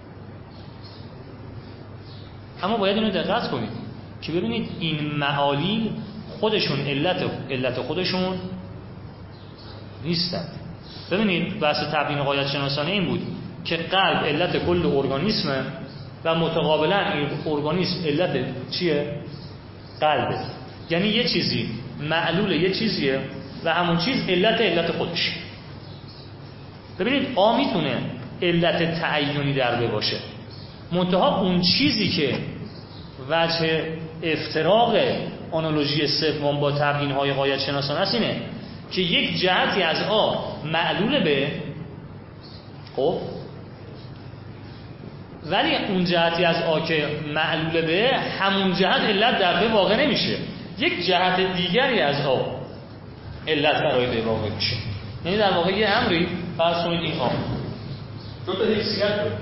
اما باید اینو دقت کنید که ببینید این معالیل خودشون علت خودشون نیستن. ببینید بحث تبیین غایت شناسانه این بود که قلب علت کل ارگانیسمه و متقابلا این ارگانیسم علت چیه؟ قلبه. یعنی یه چیزی معلول یه چیزیه و همون چیز علت خودش. ببینید آ میتونه علت تعینی در ب باشه، منتها اون چیزی که وجه افتراق آنالوژی سوم با تبیین‌های غایت شناسانه است اینه که یک جهتی از آ معلول به، خب ولی اون جهتی از آ که معلول به همون جهت علت در ب واقع نمیشه، یک جهت دیگری از آ علت برای ب واقع میشه. یعنی در واقع یه امری فرض کنید این آ دو تا حیثیت داره.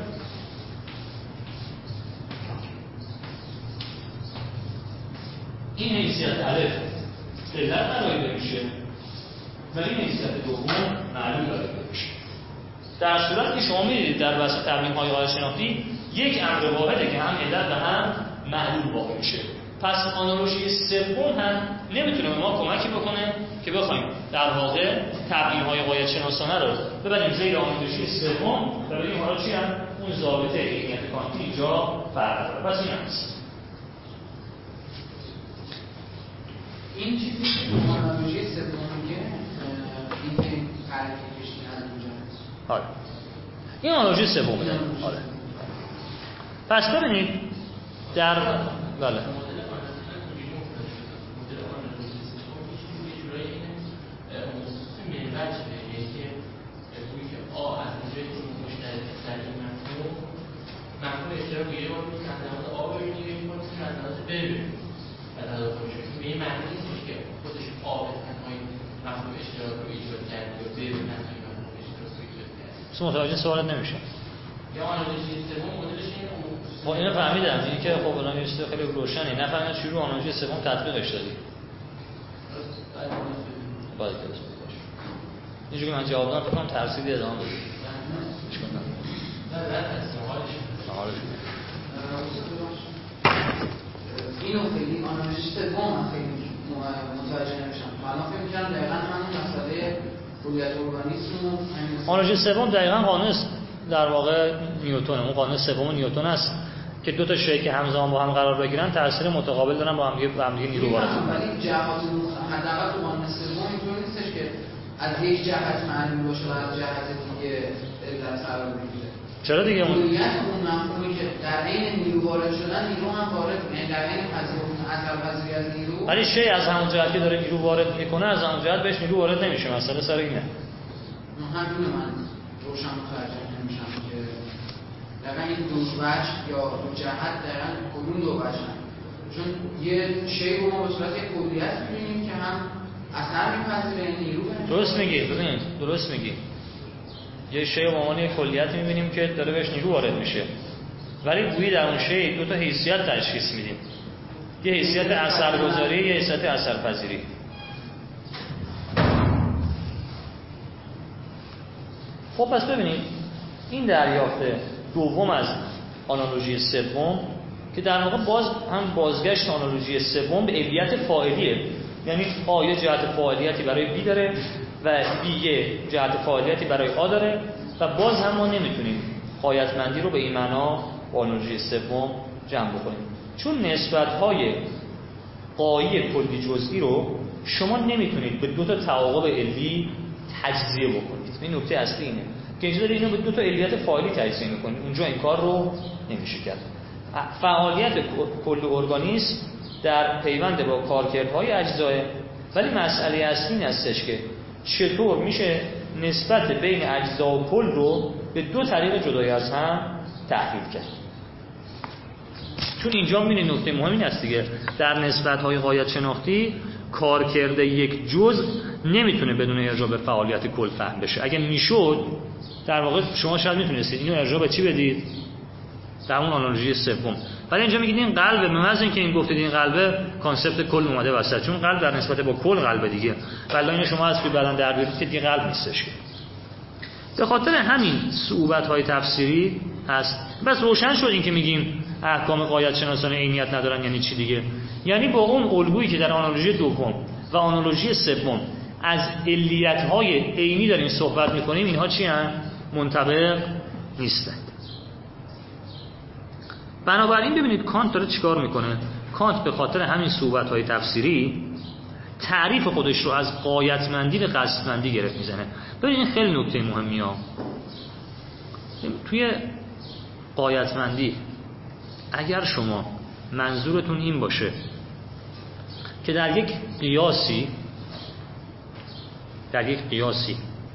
این حیثیت الف علت برای ب میشه و این حیثیت دوم معلول برای ب میشه. در صورت که شما می‌دید در بحث تبیین‌های غایت شناختی یک امر واحده که هم علت و هم معلول واقع میشه. پس آنالوژی سوم هم نمیتونه به ما کمکی بکنه که بخوایم در واقع تبیین‌های غایت شناسانه رو ببریم زیر آنالوژی سوم و ببینیم حالا چی هم اون ضابطه عینیت کانتی اینجا فرق داره. پس این هست. این چیزی که آنالوژی سوم میگه این حرکتش نداره. آره. این آنالوژی سومه. آره. پس ببینید در بله مفهوم اشتراک یه بار میگه از آب ببینیم یه بار از ببینیم از خودش به این معنی نیستش که خودش آب تنهایی مفهوم اشتراک رو ایجاد کرد یا بدون همین مفهوم اشتراک رو ایجاد کرد. متوجه سوالت نمیشه. یا آنالوژی سوم مدلش اینه. با اینو فهمیدم اینی که خب الان یه چیز خیلی روشنه، نفهمیدم چی رو آنالوژی سوم تطبیقش دادی. باید درست باشه. اینجوری من جواب دادم فکر کنم ترسیدی ادامه بدی. اشکال نداره. نه رد هست حالش. اینو خیلی آنالوژی سوم خیلی متوجه نمیشم. الان فکر می‌کنم دقیقاً همون مسئله کلیت ارگانیسم آنالوژی سوم دقیقاً قانون در واقع نیوتن، اون قانون سوم نیوتن است که دو تا شی که همزمان با هم قرار بگیرن تاثیر متقابل دارن با هم دیگه نیرو وارد می‌کنن. ولی جهات حداقل تو قانون سوم اینطور نیستش که از یک جهت معلوم باشه و از جهت دیگه علت قرار بگیره. چرا دیگه اون کلیت اون مفهومی که در عین نیرو وارد شدن نیرو هم وارد میشه، در عین اثرپذیری از نیرو. ولی شی از همون جهت که داره نیرو وارد میکنه از همون جهت بهش نیرو وارد نمیشه. مسئله سر اینه. همین من روشن متوجه نمیشم که دقیقاً این دو وجه یا دو جهت دقیقاً کدوم دو وجهن. چون یه شی رو ما به صورت یک کلیت می‌بینیم که هم اثر می‌پذیره نیرو. درست میگی. ببینید درست میگی. یه شی به عنوان یک کلیت می‌بینیم که داره بهش نیرو وارد میشه. ولی گویی در اون شی دو تا حیثیت تشخیص میدیم. یه حیثیت اثرگذاری، یه حیثیت اثرپذیری. خب پس ببینید این دریافت دوم از آنالوژی سوم که در واقع باز هم بازگشت آنالوژی سوم به علیت فاعلیه، یعنی آ یه جهت فاعلیتی برای بی داره و بی یه جهت فاعلیتی برای آ داره و باز هم ما نمیتونیم غایتمندی رو به این معنا با آنالوژی سوم جمع بکنیم، چون نسبت‌های قایی کلی جزئی رو شما نمیتونید به دو تا تعاقب علی تجزیه بکنید. این نکته اصلی اینه که اینجا دارید اینو به دو تا علیت فاعلی تجزیه میکنید، اونجا این کار رو نمیشه کرد. فعالیت کل ارگانیسم در پیوند با کارکردهای اجزا، ولی مسئله اصلی این هستش که چطور میشه نسبت بین اجزا و کل رو به دو طریق جدای از هم تحلیل کرد. چون اینجا می‌بینید نکته مهم این است دیگه، در نسبت‌های غایت شناختی کارکرد یک جزء نمیتونه بدون ارجاع به فعالیت کل فهم بشه. اگه میشد در واقع شما شاید میتونستید اینو ارجاع به چی بدید؟ در اون آنالوژی سوم. ولی اینجا میگید این قلبه، به محض اینکه این گفتید این قلبه کانسپت کل اومده وسط، چون قلب در نسبت با کل قلبه دیگه. ولی اینو شما از توی بدن در بیارید که دیگه قلب نیستش که. به خاطر همین صعوبت‌های تفسیری هست. بس روشن شد این که میگیم احکام غایت شناسانه عینیت ندارن یعنی چی دیگه؟ یعنی با اون الگویی که در آنالوژی دوم و آنالوژی سوم از علیت‌های عینی داریم صحبت می‌کنیم، اینها چی هستند؟ منطبق نیستند. بنابراین ببینید کانت داره چیکار میکنه. کانت به خاطر همین صعوبت‌های تفسیری تعریف خودش رو از غایتمندی به قصدمندی گرفت میزنه. ببینید این خیلی نکته مهمیه. توی غایتمندی اگر شما منظورتون این باشه که در یک قیاسی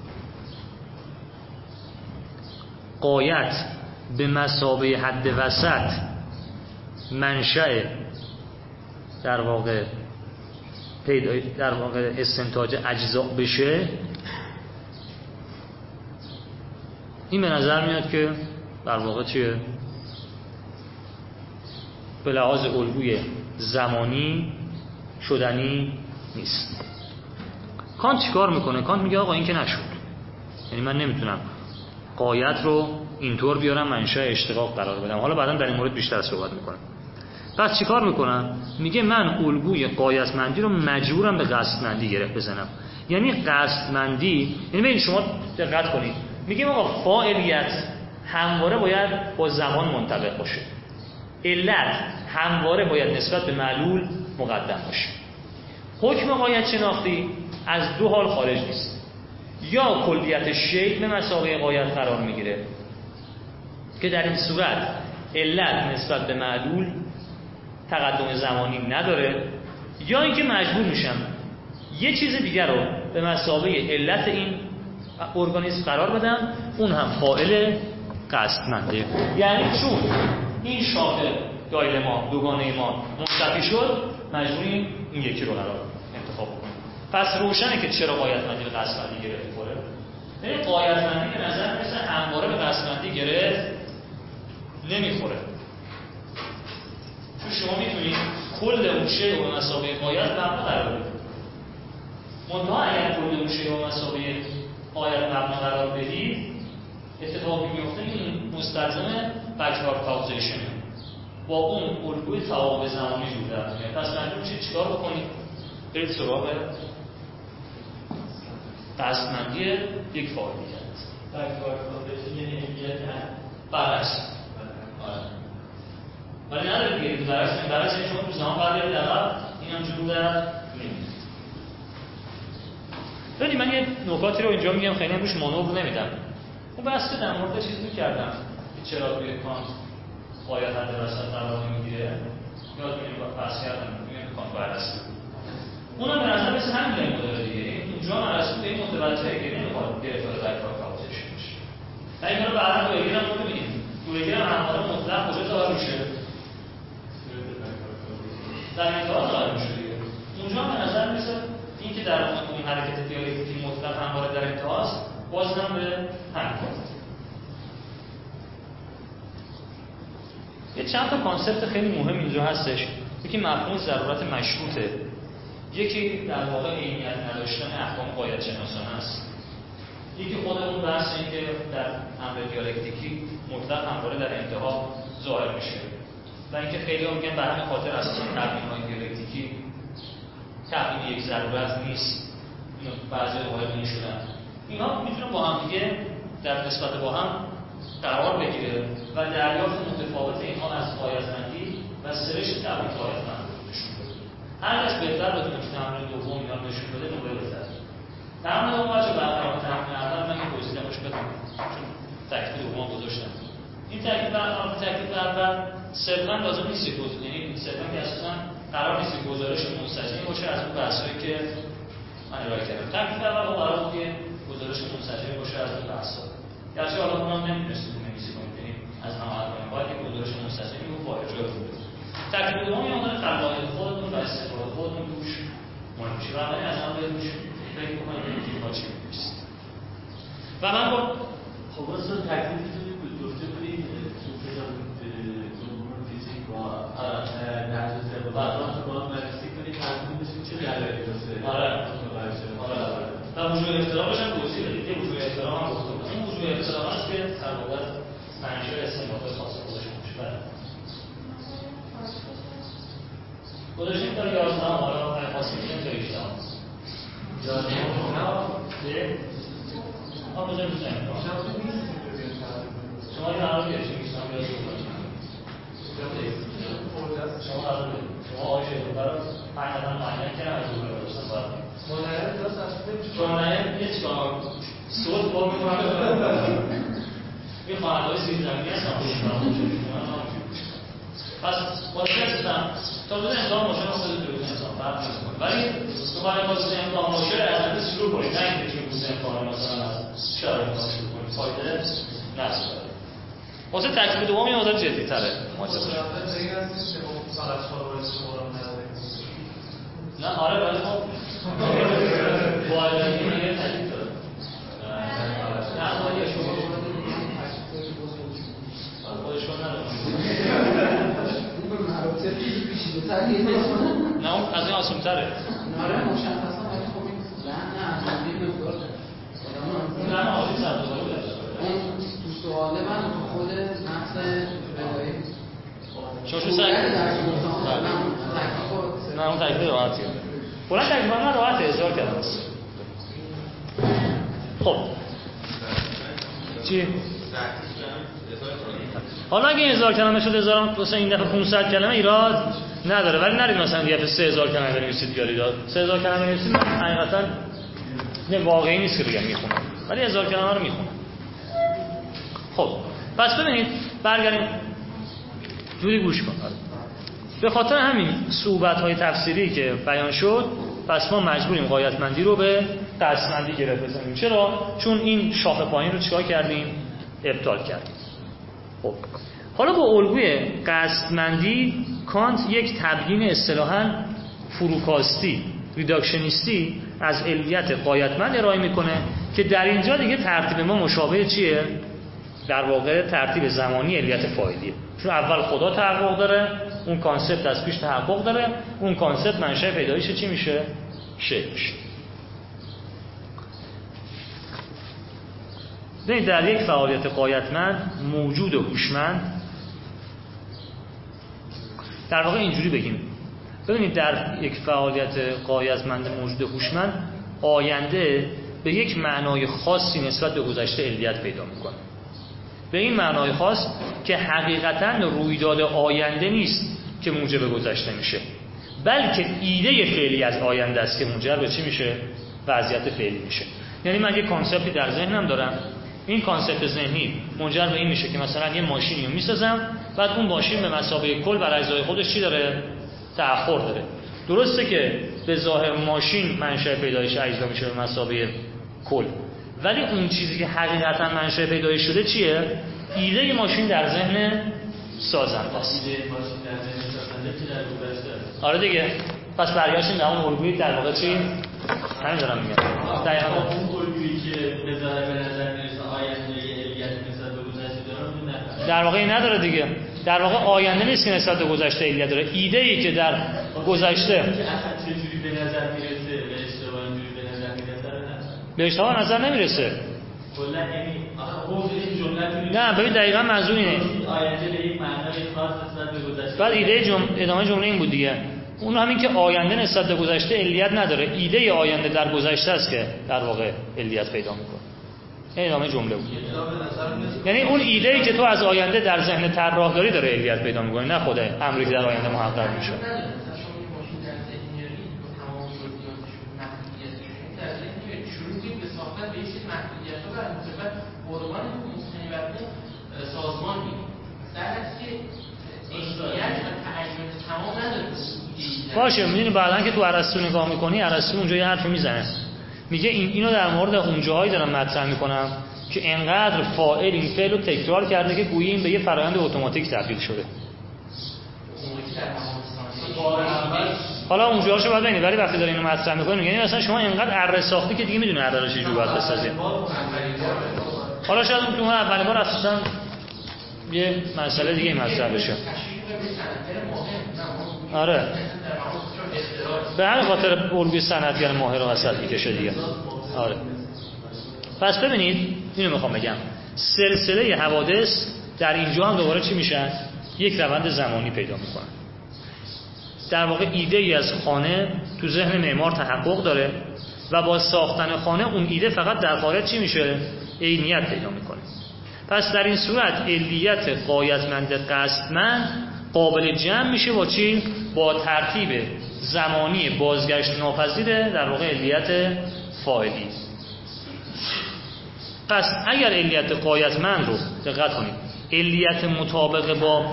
غایت به مثابه حد وسط منشأ در واقع استنتاج اجزا بشه، این به نظر میاد که در واقع چیه؟ به لحاظ الگوی زمانی شدنی نیست. کانت چیکار میکنه؟ کانت میگه آقا این که نشد، یعنی من نمیتونم غایت رو اینطور بیارم منشأ اشتقاق قرار بدم. حالا بعداً در این مورد بیشتر صحبت میکنم. پس چیکار میکنم؟ میگه من الگوی غایتمندی رو مجبورم به قصدمندی گره بزنم. یعنی قصدمندی، یعنی ببین شما دقت کنید، میگه آقا فاعلیت همواره باید با زمان منطبق باشه، علت همواره باید نسبت به معلول مقدم باشه. حکم غایت شناختی از دو حال خارج نیست، یا کلیت شیء به مسابقه غایت قرار میگیره که در این صورت علت نسبت به معلول تقدم زمانی نداره، یا اینکه مجبور میشم یه چیز دیگر رو به مسابقه علت این ارگانیسم قرار بدم، اون هم فاعل قصدمنده. یعنی چون این شاخه دایره ما دوگانه ما منطفی شد، مجبوریم این یکی رو قرار انتخاب کنیم. پس روشنه که چرا قایتمندی به قسمتی گره می‌خوره. یعنی قایتمندی به نظر میرسه همواره به قسمتی گره نمیخوره. چون شما میتونید کل اون شی رو به مثابه قایت مبنا قرار بدید. منتها اگر کل اون شی رو به مثابه قایت مبنا قرار بدید، اتفاقی میفته این مستلزم بک‌وارد کاوزیشن با اون الگوی تعاقب زمانی جور در میاد. پس مجبور میشید چیکار بکنید؟ برید سراغ قسمندی یک فاعلیت. بک‌وارد کاوزیشن یعنی علیت برعکس. ولی نداره دیگه برعکس شما تو زمان قبل عقب این هم جور در نمیاد. ولی من یه نکاتی رو اینجا میگم، خیلی روش مانور نمیدم. اون بحث در مورد چیز می‌کردم که چرا توی کانت قایت حد وسط قرار نمیگیره، یاد میگیرم بحث کردم توی کانت و ارسطو. اونم به نظر مثل همین مدل دیگه. اونجا ارسطو به این متوجهه که نمیخواد گرفتار بک‌وارد کاوزیشن بشه. تا این رو بعدا تو ایران ما ببینیم. تو ایران همواره مطلق کجا ظاهر میشه؟ در انتها ظاهر میشه دیگه. اونجا به نظر میاد این که در اون حرکت دیالکتیکی مطلق همواره در انتهاست، باز هم به همین کار. یه چند تا کانسپت خیلی مهم اینجا هستش. یکی مفهوم ضرورت مشروطه، یکی در واقع عینیت نداشتن احکام قایت شناسانه است، یکی خود اون بحث این که در امر دیالکتیکی مطلق همواره در انتها ظاهر میشه و اینکه خیلی میگن به همین خاطر اساسا تبیین‌های دیالکتیکی تبیین یک ضرورت نیست. اینو بعضی قائل نمی‌شدن. اینا میتونه با هم دیگه در نسبت با هم قرار بگیره و دریافت متفاوت اینها از قایتمندی و سرشت تبیین قایتمند نشون بده. هر کس بهتر بتونه که تمرین دوم اینا نشون بده نمره بهتر. تمرین دوم بچه برقرار تمرین اول من که گزینه باشه بدم چون تکلیف دوم گذاشتم. این تکلیف برقرار تکلیف اول صرفا لازم نیست گزینه، یعنی صرفا که اساسا قرار نیست گزارش منسجمی باشه از اون بحثایی که من ارائه کردم. تکلیف اول قرار بود که گزارش منسجمی باشه از اون بحثا. گرچه حالا اونم نمی‌رسید تو نویسی کنید، یعنی از همه باید که گزارش منسجمی رو وارد کنید. تکلیف دوم یه مقدار قواعد خودتون و استفاده خودتون توش مهم میشه. ولی از هم بهتون فکر بکنید که با چی می‌نویسید. و من با خب اصلا تکلیفتون گفته بودید فیزیک و درجه بعدان رو با هم بررسی کنید تکلیف بشید چه دلایلی واسه و وجود احترامش هم توضیح بدید. یه وجود احترام هم گفتم. این وجود احترام است که در واقع منشأ استنباط خاص خودش باشه. گذاشتیم تا 11 حالا اگه خواستیم میشیم تا 18 ما بذاریم تو زمین شما این قرار گرفتیم میستم بیاد شما قرار بدید شما آقای شیخ برای 5 نفر معین کردن از دوره برداشتن باید مانعه دست اصلا مانعه یه چیکار صوت با میکنم این خواهدهای زیر زمینی هستن پس واسه هستم تا روز امتحان ماشین رو خود دروز انسان فرق نمی‌کنه ولی تو باید واسه امتحان ماشین رو از امروز شروع کنید نه اینکه توی روز امتحان مثلا از شهر امتحان شروع کنید فایده نداره. واسه تکلیف دوم یه مقدار جدی‌تره ماجرا. نه آره ولی خب والدین یه تکلیف داره. نه خودش خودشون نداره. نه اون از این آسون تره ناره مشخصا ولی خب این نه این مقدار نه آجی سر دوباره بده اون تو سواله من تو خود متن ردایی چوشو سر نه اون تکلیف راحتیه بلند تکلیف من راحته ازار کردم خب چی؟ حالا اگه 1000 کلمه شد 1000 مثلا این دفعه 500 کلمه ایراد نداره ولی نرید مثلا یه دفعه 3000 کلمه بنویسید بیارید 3000 کلمه بنویسید من حقیقتا نه واقعی نیست که بگم میخونم ولی 1000 کلمه رو میخونم. خب پس ببینید برگردیم جوری گوش کن. به خاطر همین صعوبت‌های تفسیری که بیان شد پس ما مجبوریم قایتمندی رو به قسمندی گره بزنیم. چرا؟ چون این شاخه پایین رو چیکار کردیم؟ ابطال کردیم. خب حالا با الگوی قسمندی کانت یک تبیین اصطلاحاً فروکاستی ریداکشنیستی از علیت غایتمند ارائه میکنه که در اینجا دیگه ترتیب ما مشابه چیه؟ در واقع ترتیب زمانی علیت فاعلیه. چون اول خدا تحقق داره، اون کانسپت از پیش تحقق داره، اون کانسپت منشأ پیدایش چی میشه؟ شی میشه. ببینید در یک فعالیت غایتمند موجود و هوشمند، در واقع اینجوری بگیم، ببینید در یک فعالیت غایتمند موجود و هوشمند آینده به یک معنای خاصی نسبت به گذشته علیت پیدا میکنه. به این معنای خاص که حقیقتاً رویداد آینده نیست که موجب گذشته میشه، بلکه ایده فعلی از آینده است که موجب به چی میشه؟ وضعیت فعلی میشه. یعنی من یک کانسپتی در ذهنم دارم، این کانسپت ذهنی منجر به این میشه که مثلا یه ماشینی رو میسازم، بعد اون ماشین به مثابه کل بر اجزای خودش چی داره؟ تأخر داره. درسته که به ظاهر ماشین منشأ پیدایش اجزا میشه به مثابه کل، ولی اون چیزی که حقیقتا منشأ پیدایش شده چیه؟ ایده ماشین در ذهن سازنده است. ایده ماشین در ذهن سازنده که در گذشته است. آره دیگه. پس برگشتیم به اون الگویی در واقع چی؟ همین دارم میگم. دقیقاً اون الگویی که به ظاهر به نظر میرسه آینده علیت نسبت به گذشته داره، در واقع نداره دیگه. در واقع آینده نیست که نسبت به گذشته علیت داره، ایده‌ای که در گذشته که اصلا چجوری به نظر میرسه به اشتباه اینجوری به نظر میرسه، به اشتباه نظر نمیرسه. کلا یعنی حوض این جمله نه ببین دقیقاً منظور اینه. آینده به یک معنای خاص نسبت به گذشته. بعد ادامه جمله این بود دیگه. اون همین که آینده نسبت به گذشته علیت نداره، ایده آینده در گذشته است که در واقع علیت پیدا میکنه. این ادامه جمله بود. یعنی اون ایده‌ای که تو از آینده در ذهن طراح داری داره علیت پیدا میکنه، نه خود امری که در آینده محقق میشه. سازمان میگه در نتیجه احتیاج و تعین تمام نداره. باشه میدونی بعدن که تو ارسطو نگاه میکنی، ارسطو اونجا یه حرفی میزنه، میگه اینو در مورد اون جاهایی دارم مطرح میکنم که انقدر فاعل این فعل رو تکرار کرده که گویی این به یه فرآیند اتوماتیک تبدیل شده. حالا اونجاهاشو باید ببینید، ولی وقتی داره اینو مطرح میکنه یعنی مثلا شما انقدر اره ساختی که دیگه میدونی اره رو چجوری باید بسازی. حالا شاید تو اون اولین بار اساسا یه مسئله دیگه مطرح بشه. آره به همین خاطر الگوی صنعتگر ماهر رو وسط میکشه دیگه. آره پس ببینید اینو میخوام بگم، سلسله حوادث در اینجا هم دوباره چی میشن؟ یک روند زمانی پیدا میکنن. در واقع ایده ای از خانه تو ذهن معمار تحقق داره و با ساختن خانه اون ایده فقط در خارج چی میشه؟ عینیت پیدا میکنه. پس در این صورت علیت غایتمند قصدمند قابل جمع میشه با چی؟ با ترتیب زمانی بازگشت ناپذیر در واقع علیت فاعلی. پس اگر علیت غایتمند رو دقت کنید، علیت مطابق با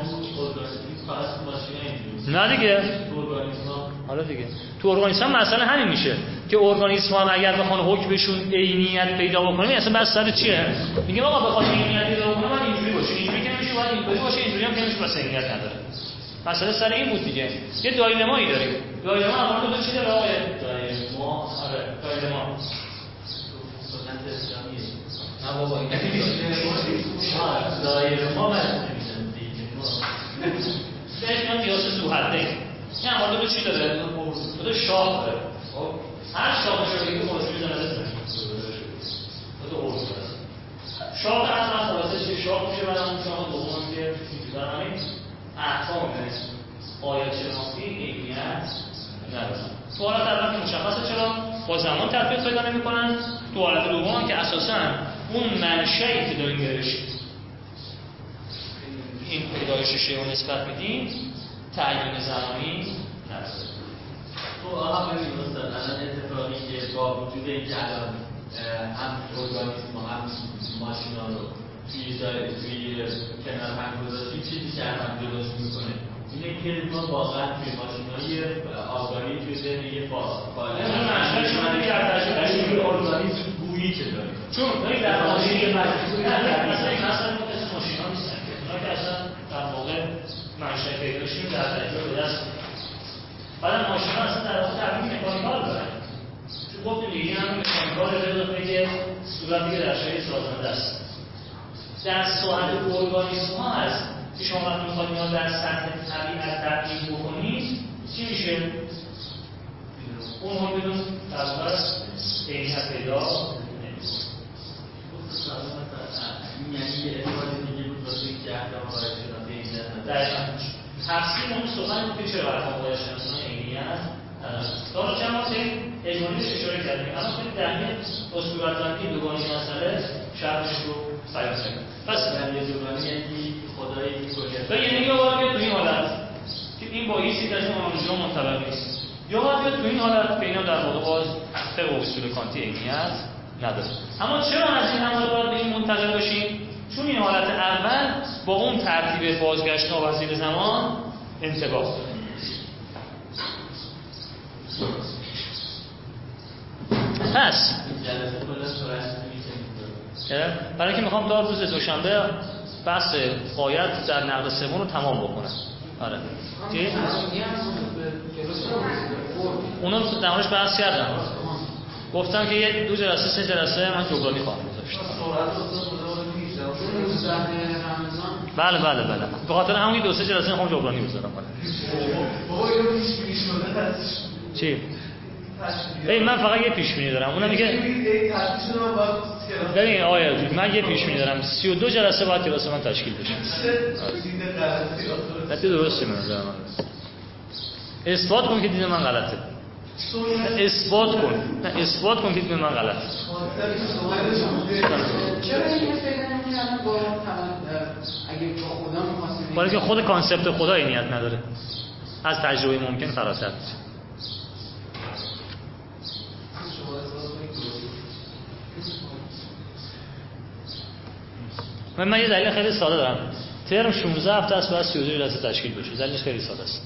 نه دیگه حالا دیگه تو ارگانیسم مثلا همین میشه که ارگانیسم ها اگر بخوان حکمشون عینیت پیدا بکنه اصلا بس سر چیه؟ میگه آقا بخواد عینیت پیدا بکنه باید اینجوری باشه، اینجوری که نمیشه، باید اینجوری باشه، اینجوری هم که نمیشه، بس عینیت نداره. مثلا سر این بود دیگه. یه دایلمایی داریم. دایلما اول تو چی داره آقا؟ دایلما. آره دایلما. سنت اسلامیه. نه بابا این دایلما میشن دیگه. بهش میگن قیاس ذوحدین. این اول تو چی داره؟ تو شاخ داره. خب هر شاخش رو بگید خودش میزنه بزنه. تو اورد داره. شاخ اصلا خلاصه چه شاخ میشه بعد اون شاخ دوم که در همین احکام آیات شناختی عینیت ندارن. تو حالت اول که مشخصه چرا با زمان تطبیق پیدا نمی‌کنن، تو حالت دوم که اساساً اون منشأی که داریم بهش این پیدایش شیء رو نسبت میدیم تعیین زمانی نداره. تو آها ببینید مثلا الان اتفاقی که با وجود اینکه الان هم ارگانیسم هم ماشینا رو توی کنار هم گذاشتیم، چیزی که هم جلوش میکنه اینه که ما واقعا توی ماشینای آگاهی توی ذهن یه فعال ارگانیسم گویی که داریم، چون در ماشین مجبوری مثلا این ماشینا نیستن که اونا که اصلا در واقع منشأ پیداشون در تجربه به دست بعد ماشینا اصلا در واقع تبدیل مکانیکال دارن، چون گفتیم دیگه همون مکانیکال به اضافه که صورت دیگه در شرایط سازنده است. در ساحت ارگانیسم ها هست که شما وقتی میخواید اینا در سطح طبیعت تبدیل بکنید چی میشه؟ اون هم بدون تفاوت عینیت پیدا نمی‌کنه. یعنی یه اتفاق دیگه بود واسه اینکه احکام قاعده شناسی عینیت دقیقاً تفسیر اون سخن بود که چرا احکام قاعده شناسی عینیت داره چند وقت اجمالیش اشاره کردیم اما خیلی دقیق با صورتبندی دوگانه مسئله شرحش رو بیان کردیم. پس یعنی دوگانه یعنی خدای کلی یعنی یا باید بیاد تو این حالت که این با این چیز از این آنالوژی‌ها منطبق نیست، یا باید بیاد تو این حالت که اینا در واقع باز طبق اصول کانتی عینیت نداره. اما چرا از این حالت باید به این منتقل بشیم؟ چون این حالت اول با اون ترتیب بازگشت ناپذیر زمان انطباق داره. پس برای اینکه میخوام تا روز دوشنبه بحث غایت در نقد سوم رو تمام بکنم. آره چی؟ اونو در موردش بحث کردم، گفتم که یه 2 جلسه 3 جلسه من جبرانی خواهم گذاشت. بله به خاطر همون 2-3 جلسه میخوام جبرانی بذارم. بابا اینو پیش بینی شده چی؟ من فقط یه پیش بینی دارم، اونم میگه ببین آیا من یه پیش بینی دارم 32 جلسه باید کلاس من تشکیل بشه. حتی درسته من نظر من. اثبات کن که دین من غلطه. اثبات کن که دین من غلطه. چرا این فکر نمی‌کنم با اگه با خدا می‌خواستیم برای که خود کانسپت خدا عینیت نداره، از تجربه ممکن فراتر میشه. من یه دلیل خیلی ساده دارم. ترم 16 هفته است باید 32 جلسه تشکیل بشه. دلیلش خیلی ساده است.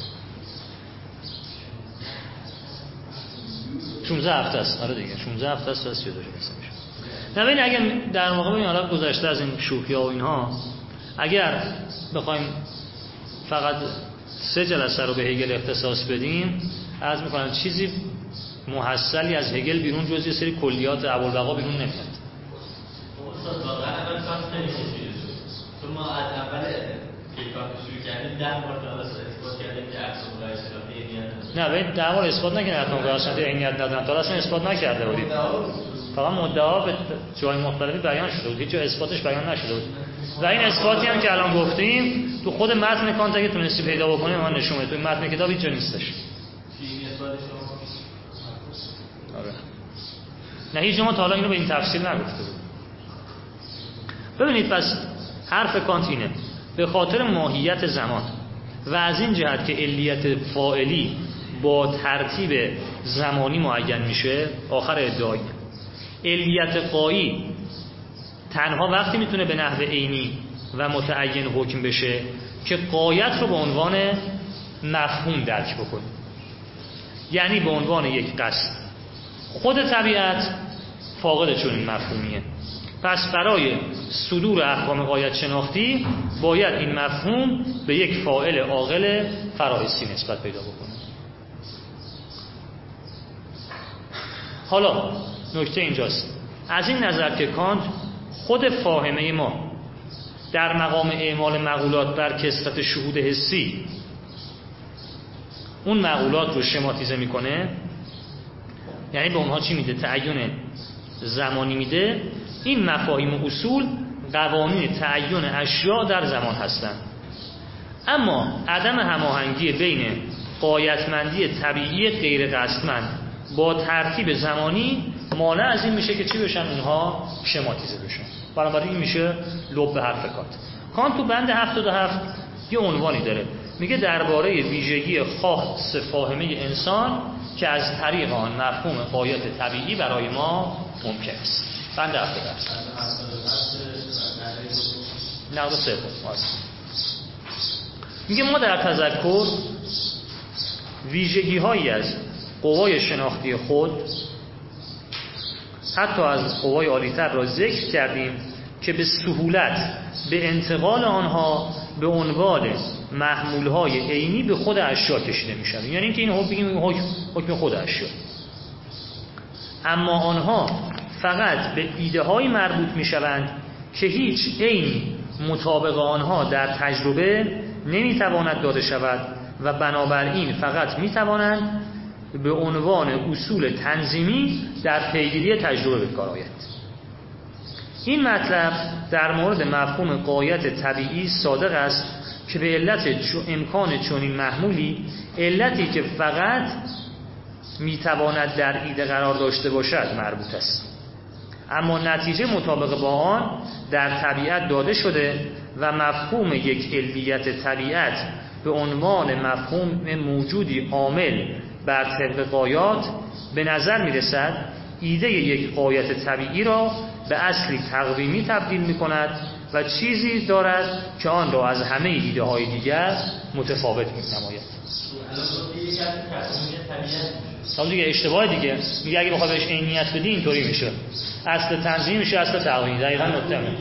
16 هفته است. آره دیگه 16 هفته است باید 32 جلسه بشه. نه ببین اگه در واقع ببین حالا گذشته از این شوخی‌ها و اینها، اگر بخوایم فقط 3 جلسه رو به هگل اختصاص بدیم، عرض می‌کنم چیزی محصلی از هگل بیرون جز یه سری کلیات ابوالبقا بیرون نمیاد. واقعا اول کانت نمیشه چون ما از اول که کانت شروع کردیم 10 بار تا اثبات کردیم که احکام قاعده شناسی عینیت نداره. نه ببین 10 بار اثبات نکنیم احکام قاعده شناسی عینیت ندارن، تا اصلا اثبات نکرده بودیم. فقط مدعا به جای مختلفی بیان شده بود، هیچ جا اثباتش بیان نشده بود. و این اثباتی هم که الان گفتیم تو خود متن کانت اگه تونستی پیدا بکنی من نشون میدم، تو متن کتاب هیچ جا نیستش. این اثبات شما آره. نه هیچ ما تا حالا اینو به این تفسیر نگفته بود. ببینید پس حرف کانت اینه به خاطر ماهیت زمان و از این جهت که علیت فاعلی با ترتیب زمانی معین میشه، آخر ادعای علیت قایی تنها وقتی میتونه به نحو عینی و متعین حکم بشه که غایت رو به عنوان مفهوم درک بکنه، یعنی به عنوان یک قصد. خود طبیعت فاقد چنین مفهومیه. پس برای صدور احکام غایت شناختی باید این مفهوم به یک فاعل عاقل فراحسی نسبت پیدا بکنه. حالا نکته اینجاست، از این نظر که کانت خود فاهمه ما در مقام اعمال مقولات بر کثرت شهود حسی اون مقولات رو شماتیزه میکنه، یعنی به اونها چی میده؟ تعین زمانی میده. این مفاهیم و اصول قوانین تعین اشیاء در زمان هستند، اما عدم هماهنگی بین غایتمندی طبیعی غیر قصدمند با ترتیب زمانی مانع از این میشه که چی بشن؟ اونها شماتیزه بشن. بنابراین این میشه لب حرف کانت. کانت تو بند 77 یه عنوانی داره، میگه درباره ویژگی خاص فاهمه انسان که از طریق آن مفهوم غایت طبیعی برای ما ممکن است. بند 77 نقد سوم میگه ما در تذکر ویژگی هایی از قوای شناختی خود حتی از قوای عالی‌تر را ذکر کردیم که به سهولت به انتقال آنها به عنوان محمول‌های عینی به خود اشیا کشیده می‌شود. یعنی اینکه این بگیم حکم خود اشیا. اما آنها فقط به ایده های مربوط می شوند که هیچ عینی مطابق آنها در تجربه نمی تواند داده شود و بنابراین فقط می توانند به عنوان اصول تنظیمی در پیگیری تجربه به کار آید. این مطلب در مورد مفهوم غایت طبیعی صادق است که به علت امکان چنین محمولی، علتی که فقط میتواند در ایده قرار داشته باشد مربوط است، اما نتیجه مطابق با آن در طبیعت داده شده و مفهوم یک علیت طبیعت به عنوان مفهوم موجودی عامل بر طبق غایات به نظر میرسد ایده یک غایت طبیعی را به اصلی تقویمی تبدیل می کند و چیزی دارد که آن را از همه ایده های دیگر متفاوت می نماید. حالا دیگه اشتباه دیگه میگه اگه بخوای بهش عینیت بدی اینطوری میشه، اصل تنظیم میشه اصل تقویمی. دقیقاً نکته اینه.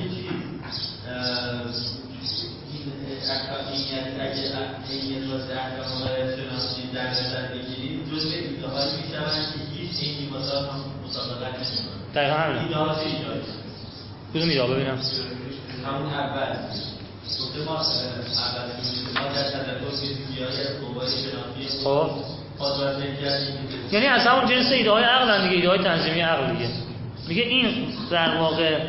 دقیقا همینه. کدوم ایده ها ببینم؟ همون اول گفته ما در تذکر فیزیکی‌های از قوای شناختی خب آزاد کردیم، یعنی از همون جنس ایده های عقل دیگه، ایده های تنظیمی عقل دیگه. میگه این در واقع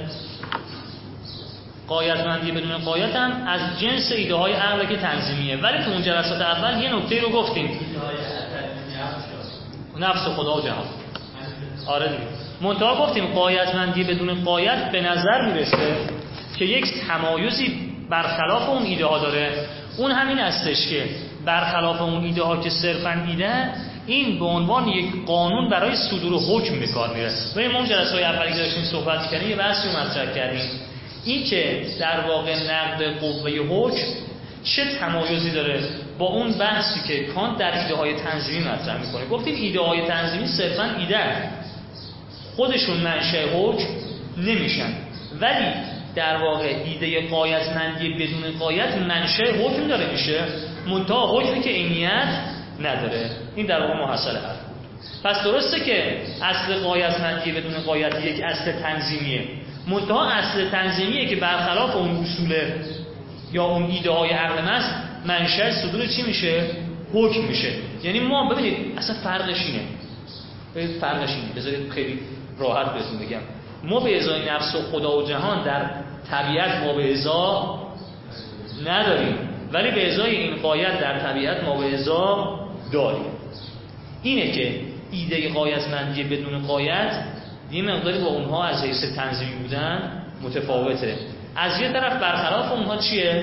غایتمندی بدون غایت هم از جنس ایده های عقل که تنظیمیه، ولی تو اون جلسات اول یه نکته رو گفتیم، ایده های تنظیمی عقل شد نفس خدا و جهان. آره دیگه. منتها گفتیم غایتمندی بدون غایت به نظر میرسه که یک تمایزی برخلاف اون ایده ها داره. اون همین هستش که برخلاف اون ایده ها که صرفاً ایده، این به عنوان یک قانون برای صدور حکم به کار میره. ببین ما اون جلسه‌های اولی که داشتیم صحبت کردیم یه بحثی رو مطرح کردیم، این که در واقع نقد قوه حکم چه تمایزی داره با اون بحثی که کانت در ایده های تنظیمی مطرح میکنه. گفتیم ایده های تنظیمی صرفاً ایده خودشون منشأ حکم نمیشن، ولی در واقع ایده غایتمندی بدون غایت منشأ حکم داره میشه، منتها حکمی که عینیت نداره. این در واقع محصل حرف بود. پس درسته که اصل غایتمندی بدون غایت یک اصل تنظیمیه، منتها اصل تنظیمیه که برخلاف اون اصول یا اون ایده های عقل محض منشأ صدور چی میشه؟ حکم میشه. یعنی ما ببینید اصلا فرقش اینه، بذارید خیلی راحت بهتون بگم، ما به ازای نفس و خدا و جهان در طبیعت ما به ازا نداریم، ولی به ازای این غایت در طبیعت ما به ازا داریم. اینه که ایده غایتمندی بدون غایت یه مقداری با اونها از حیث تنظیمی بودن متفاوته. از یه طرف برخلاف اونها چیه؟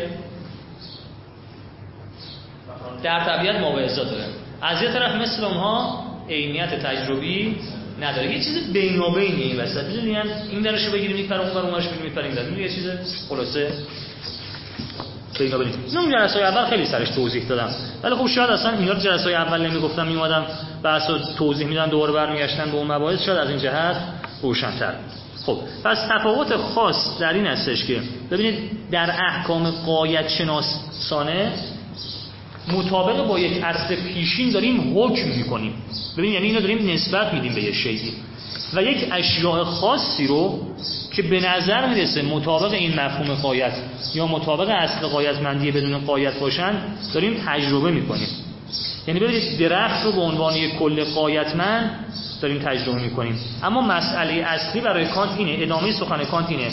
در طبیعت ما به ازا داره. از یه طرف مثل اونها عینیت تجربی نداره. یه چیز بینابینه این وسط. می‌دونین این درشو بگیریم میپره اون بر اونش میپره این در. یه چیز خلاصه بینابینه. اون جلسه‌های اول خیلی سرش توضیح دادم. ولی خب شاید اصلا اینا جلسه‌های اول نمیگفتم، میومدم بحثو توضیح میدادم، دوباره برمیگشتن به اون مباحث، شاید از این جهت روشن‌تر. خب پس تفاوت خاص در این هستش که ببینید در احکام غایت شناسانه مطابق با یک اصل پیشین داریم حکم میکنیم. ببین یعنی اینو داریم نسبت میدیم به یه چیزی و یک اشیاء خاصی رو که به نظر میرسه مطابق این مفهوم غایت یا مطابق اصل غایتمندی بدون غایت باشن داریم تجربه میکنیم. یعنی ببینید درخت رو به عنوان یک کل غایتمند داریم تجربه میکنیم. اما مسئله اصلی برای کانت اینه، ادامه سخن کانت اینه،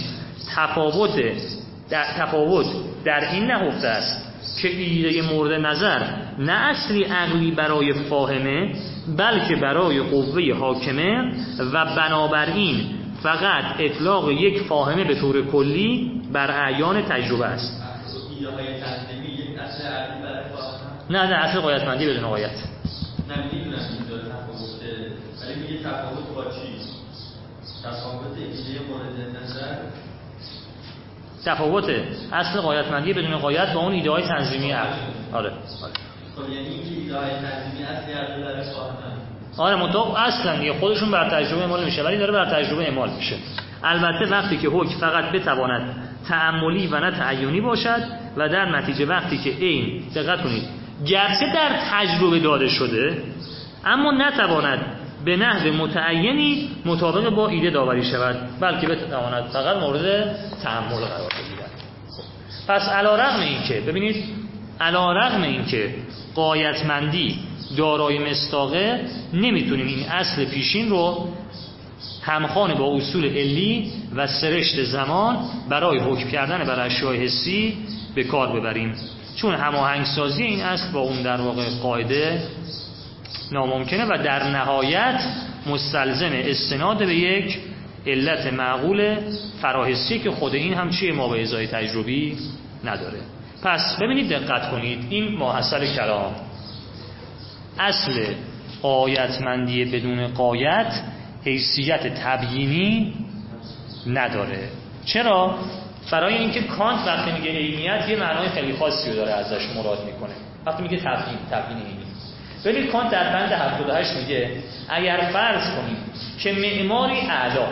تفاوت در این نهفته است که ایده مورد نظر نه اصلی عقلی برای فاهمه بلکه برای قوه حاکمه و بنابراین فقط اطلاق یک فاهمه به طور کلی بر اعیان تجربه است. ایده های تنظیمی یک اصل عقلی برای فاهمه؟ نه اصل غایتمندی بدون غایت. نمیدونم اینجا تفاوته، ولی میگه تفاوت با چی؟ تفاوت ایده مورد نظر، تفاوت اصل غایتمندی بدون غایت با اون ایده های تنظیمی عقل. آره. خب یعنی اینکه ایده های تنظیمی اصلی عقلی برای فاهمه. آره مطابق اصلا دیگه خودشون بر تجربه اعمال میشه، ولی داره بر تجربه اعمال میشه. البته وقتی که حکم فقط بتواند تأملی و نه تعیینی باشد و در نتیجه وقتی که این دقت کنید گرچه در تجربه داده شده اما نتواند به نحو متعینی مطابق با ایده داوری شود، بلکه بتواند فقط مورد تأمل قرار بگیرد. پس علی رغم اینکه غایتمندی دارای مصداقه، نمیتونیم این اصل پیشین رو همخوان با اصول علی و سرشت زمان برای حکم کردن بر اشیاء حسی به کار ببریم، چون هماهنگسازی این اصل با اون در واقع قاعده ناممکنه و در نهایت مستلزم استناد به یک علت معقول فراحسی که خود این هم چیه، ما به ازای تجربی نداره. پس ببینید، دقت کنید، این ماحصل کلام، اصل غایتمندی بدون غایت حیثیت تبیینی نداره. چرا؟ برای اینکه کانت وقتی میگه عینیت یه معنای خیلی خاصی رو داره ازش مراد میکنه. وقتی میگه تبیین عینی، ولی کانت در بند 78 میگه اگر فرض کنیم که معماری اعلی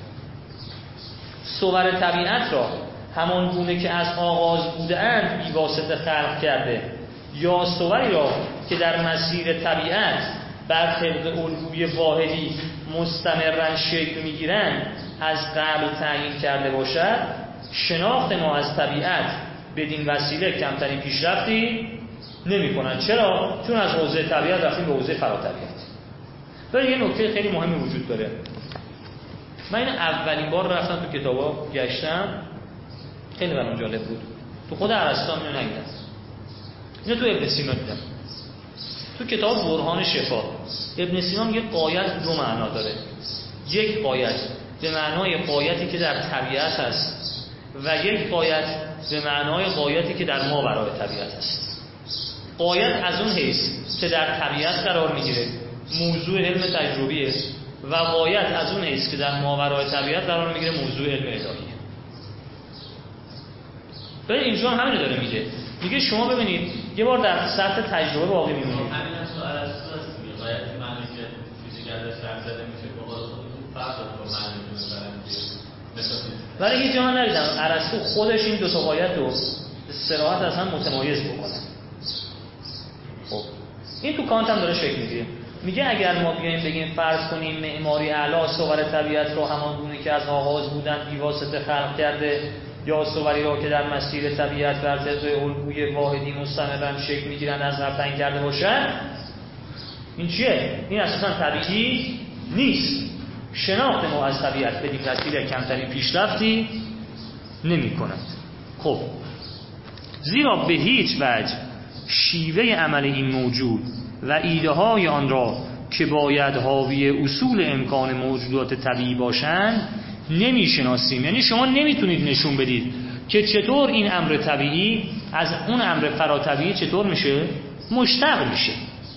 صور طبیعت را همان گونه که از آغاز بودند بی واسطه خلق کرده، یا صوری را که در مسیر طبیعت بر طبق الگوی واحدی مستمرا شکل میگیرند از قبل تعیین کرده باشد، شناخت ما از طبیعت بدین وسیله کمترین پیشرفتی نمی کنند. چرا؟ چون از حوزه طبیعت رفتیم به حوزه فراطبیعت. ولی یه نکته خیلی مهمی وجود داره. من این اولین بار رفتم تو کتابا گشتم، خیلی برام جالب بود. تو خود ارسطو اینو ندیدم، اینو تو ابن سینا دیدم. تو کتاب برهان شفا ابن سینا میگه غایت دو معنا داره. یک غایت به معنای غایتی که در طبیعت هست و یک غایت به معنای غایتی که در ماورای طبیعت هست. غایت از اون حیث که در طبیعت قرار میگیره موضوع علم تجربیه و غایت از اون حیث که در ماورای طبیعت قرار میگیره موضوع علم الهیه. ببین اینجا هم همین داره میگه شما ببینید یه بار در سطح تجربه باقی میمونید. همین هم سوال از تو غایت معنی که فیزیک ازش حرف زده میشه با خودتون فرق داره با معنی ولی هیچ جا من ندیدم ارسطو خودش این دو تا غایت رو صراحت از هم متمایز بکنه. خب این تو کانت هم داره شکل میگیره. میگه اگر ما بیایم بگیم فرض کنیم معماری اعلی صور طبیعت رو همان گونه که از آغاز بودن بی واسطه خلق کرده، یا صوری را که در مسیر طبیعت بر طبق الگوی واحدی مستمرا شکل میگیرن از قبل تعیین کرده باشن، این چیه؟ این اساسا طبیعی نیست. شناخت ما از طبیعت به این وسیله کمترین پیشرفتی نمی کند. خب زیرا به هیچ وجه شیوه عمل این موجود و ایده های آن را که باید حاوی اصول امکان موجودات طبیعی باشند نمی شناسیم. یعنی شما نمیتونید نشون بدید که چطور این امر طبیعی از اون امر فراطبیعی چطور میشه مشتق میشه.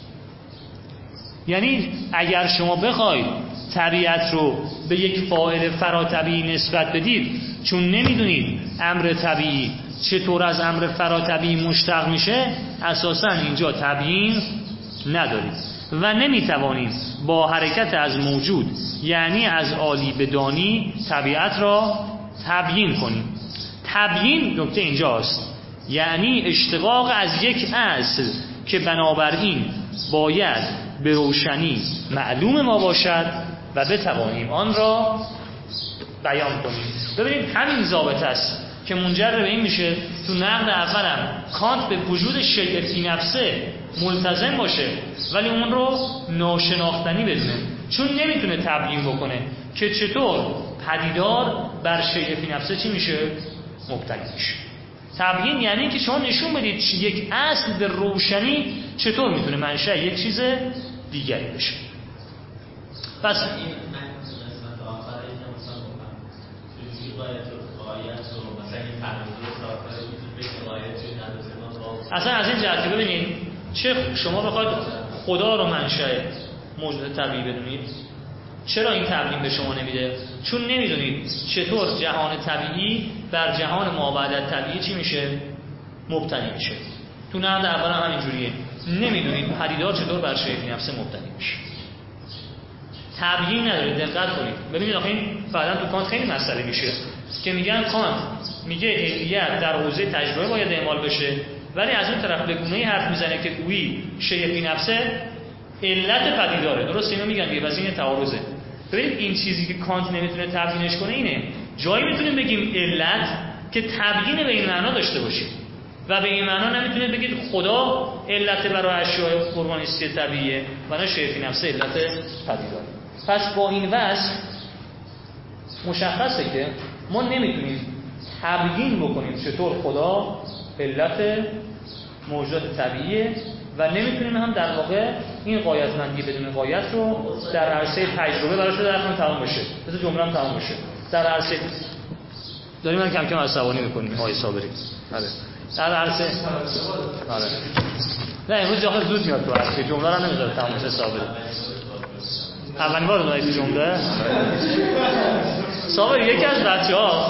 یعنی اگر شما بخواید طبیعت رو به یک فاعل فراطبیعی نسبت بدید، چون نمیدونید امر طبیعی چطور از امر فراطبیعی مشتق میشه، اساساً اینجا تبیین ندارید و نمیتوانید با حرکت از موجود یعنی از عالی به دانی طبیعت را تبیین کنید. تبیین نکته اینجاست، یعنی اشتقاق از یک اصل که بنابراین باید به روشنی معلوم ما باشد و بتوانیم آن را بیان کنیم. ببینید همین ضابط است که منجر به این میشه تو نقد اولم کانت به وجود شیء فی نفسه ملتزم باشه ولی اون رو ناشناختنی بدونه، چون نمیتونه تبیین بکنه که چطور پدیدار بر شیء فی نفسه چی میشه مبتنی میشه. تبیین یعنی که شما نشون بدید یک اصل به روشنی چطور میتونه منشأ یک چیز دیگری بشه. پس این من قسمت آخر اینجا مثلا بکنم چجوری باید غایت رو مثلا این تنظیر ساختار وجود به غایت توی ندازه ما اصلا از این جهت که ببینید چه شما بخواید خدا رو منشأ موجود طبیعی بدونید، چرا این تبیین به شما نمیده؟ چون نمیدونید چطور جهان طبیعی بر جهان مابعد طبیعی چی میشه مبتنی میشه. تو نقد اول هم همینجوریه، نمیدونید پدیدار چطور بر شیء فی نفسه مبتنی میشه. تبیین نداره. دقت کنید ببینید آخه این بعداً تو کانت خیلی مسئله میشه که میگن کانت میگه علیت در حوزه تجربه باید اعمال بشه، ولی از اون طرف به گونه‌ای حرف میزنه که گویی شیء فی نفسه علت پدیداره. درست اینو میگن دیگه، واسه این تعارضه. ببینید این چیزی که کانت نمیتونه تبیینش کنه اینه. جایی میتونیم بگیم علت که تبیین به این معنا داشته باشیم و به این معنا نمیتونید بگید خدا علت برای اشیاء ارگانیستی طبیعیه و نه شیء فی نفسه علت پدیداره. پس با این وصف مشخصه که ما نمیتونیم تبیین بکنیم چطور خدا علت موجودات طبیعیه و نمیتونیم هم در واقع این غایتمندی بدون غایت رو در عرصه تجربه براش رو درخون تمام بشه. مثل جمله هم تمام بشه. در عرصه داریم من کم کم عصبانی میکنیم آقای صابری. آره. در عرصه آره. نه امروز جاخه زود میاد تو عرصه جمله رو نمیذاره تمام بشه صابری. اولین بار اومدی تو جمله. صابری یکی از بچه‌ها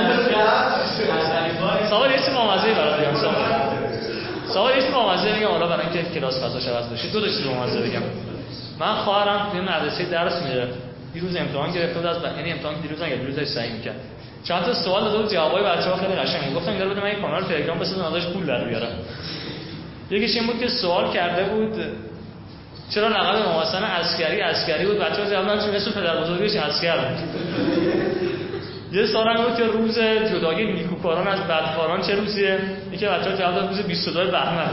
صابری یه چیز بامزه‌ای برات میگم. صابری یه چیز بامزه میگم حالا برای اینکه کلاس فضاش عوض بشه. دو تا چیز بامزه بگم. من خواهرم توی مدرسه درس میده. دیروز امتحان گرفته بود از یعنی امتحان دیروز نگرفت، دیروز داشت سعی می‌کرد. چند تا سوال داده بود جوابای بچه‌ها خیلی قشنگ. گفتم اینا رو بده من یه کانال تلگرام بسازم ازش پول در بیارم. یکیش این بود که سوال کرده بود چرا لقب امام حسن عسکری بود؟ بچه‌ها جواب دادن چون اسم پدربزرگش عسکر بود. یه سوال هم بود که روز جدایی نیکوکاران از بدکاران چه روزیه؟ یکی بچه‌ها جواب داد روز 22 بهمن.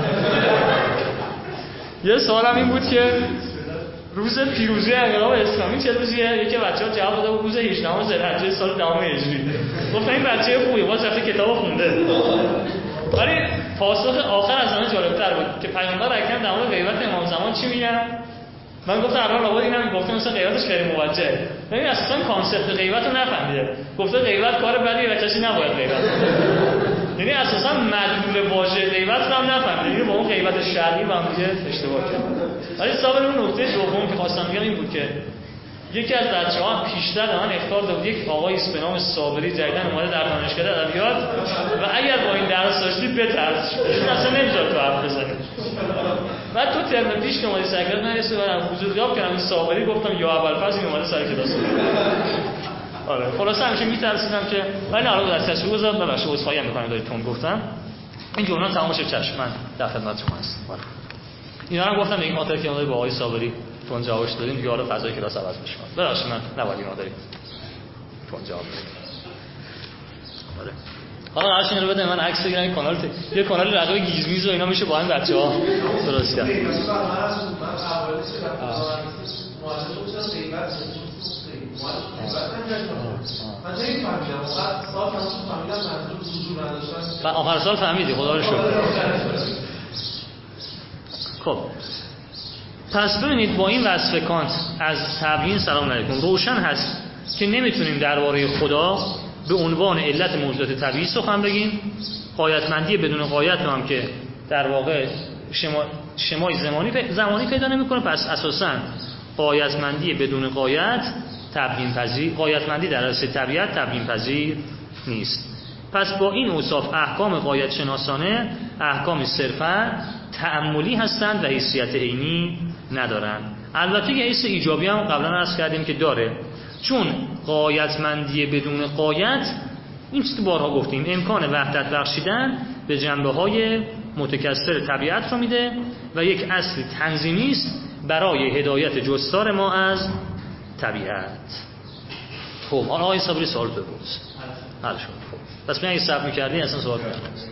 یه سوال هم این بود که روز پیروزی انقلاب اسلامی چه روزیه؟ یکی بچه‌ها جواب داده بود روز 18 ذوالحجه سال 10 هجری. گفتم این بچه خوبه، باز رفته کتابو خونده. ولی پاسخ آخر از همه جالب‌تر بود که پیامبر اکرم در مورد غیبت امام زمان چی میگن؟ من گفتم اول لابد اینم گفتم مثلا غیبتش خیلی موجهه. ببین اساسا کانسپت غیبت رو نفهمیده. گفته غیبت کار بدیه و کسی نباید غیبت کنه. یعنی اساسا مدلول واژه غیبت رو هم نفهمیده. یعنی با اون غیبت شرعی با هم دیگه اشتباه کرد. ولی صاحب اون نکته دوم که خواستم بگم این بود که یکی از بچه‌ها پیشتر به من اخطار داد بود یک آقایی است به نام صابری جدیدن اومده در دانشگاه ادبیات و اگر با این درس داشتید بترس این اصلا نمیذاره تو حرف بزنی. بعد تو ترم پیش که اومدی سر کلاس من اسم برام حضور غیاب کردم این صابری گفتم یا ابوالفضل اومده سر کلاس. آره خلاص همیشه میترسیدم که ولی الان در تشریح گذاشتم ببخشید عذرخواهی میکنم داری تون گفتم این جمله تمام شد چشم من در خدمتتون هستم. اینا رو گفتم به این خاطر که ما با آقای صابری تون جوابش دادیم دیگه حالا فضای کلاس عوض بشه. ببخشید من نباید اینا داریم تون جواب بدیم. آره حالا عشان رو بده من عکس بگیرم این کانال یه کانال رقیب گیزمیز و اینا میشه با این بچه‌ها درست کرد. من آخر سال فهمیدی خدا رو شکر. خب پس ببینید با این وصف کانت از تبیین سلام علیکم روشن هست که نمیتونیم درباره خدا به عنوان علت موجودات طبیعی سخن بگیم. غایتمندی بدون غایت هم که در واقع شمای زمانی پیدا نمیکنه. پس اساساً غایتمندی بدون غایت تبیین پذیر، غایتمندی در اصل طبیعت تبیین پذیر نیست. پس با این اوصاف احکام غایت شناسانه احکام صرفاً تأملی هستند و حیثیت عینی ندارند. البته یه حیث ایجابی هم قبلا عرض کردیم که داره، چون غایتمندی بدون غایت این چیزی که بارها گفتیم امکان وحدت بخشیدن به جنبه‌های متکثر طبیعت رو میده و یک اصل تنظیمی است برای هدایت جستار ما از طبیعت. خب حالا آقای صابری سوال بپرس. حل شد. خب پس من اگه صبر می‌کردی اصلا سوال نمی‌پرسید.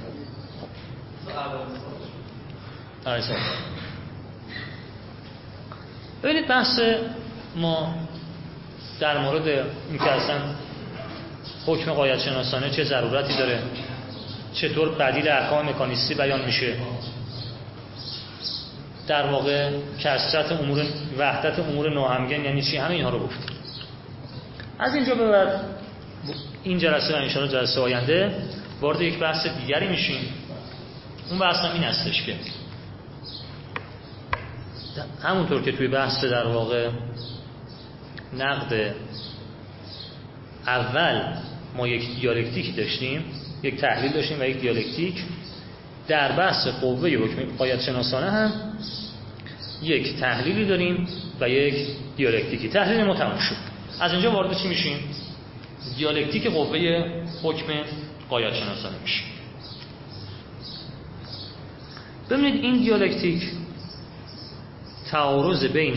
آره صحیح. ببینید بحث ما در مورد اینکه اصلا حکم غایت شناسانه چه ضرورتی داره، چطور بدیل احکام مکانیستی بیان میشه، در واقع کثرت امور، وحدت امور ناهمگن یعنی چی، همه اینها رو گفتیم. از اینجا به بعد این جلسه و ان شاء الله جلسه آینده وارد یک بحث دیگری میشیم. اون بحث هم این هستش که همونطور که توی بحث در واقع نقد اول ما یک دیالکتیک داشتیم، یک تحلیل داشتیم و یک دیالکتیک، در بحث قوه حکم غایت شناسانه هم یک تحلیلی داریم و یک دیالکتیکی. تحلیل ما تموم شد. از اینجا وارد چی میشیم؟ دیالکتیک قوه حکم غایت شناسانه میشیم. ببینید این دیالکتیک تعارض بین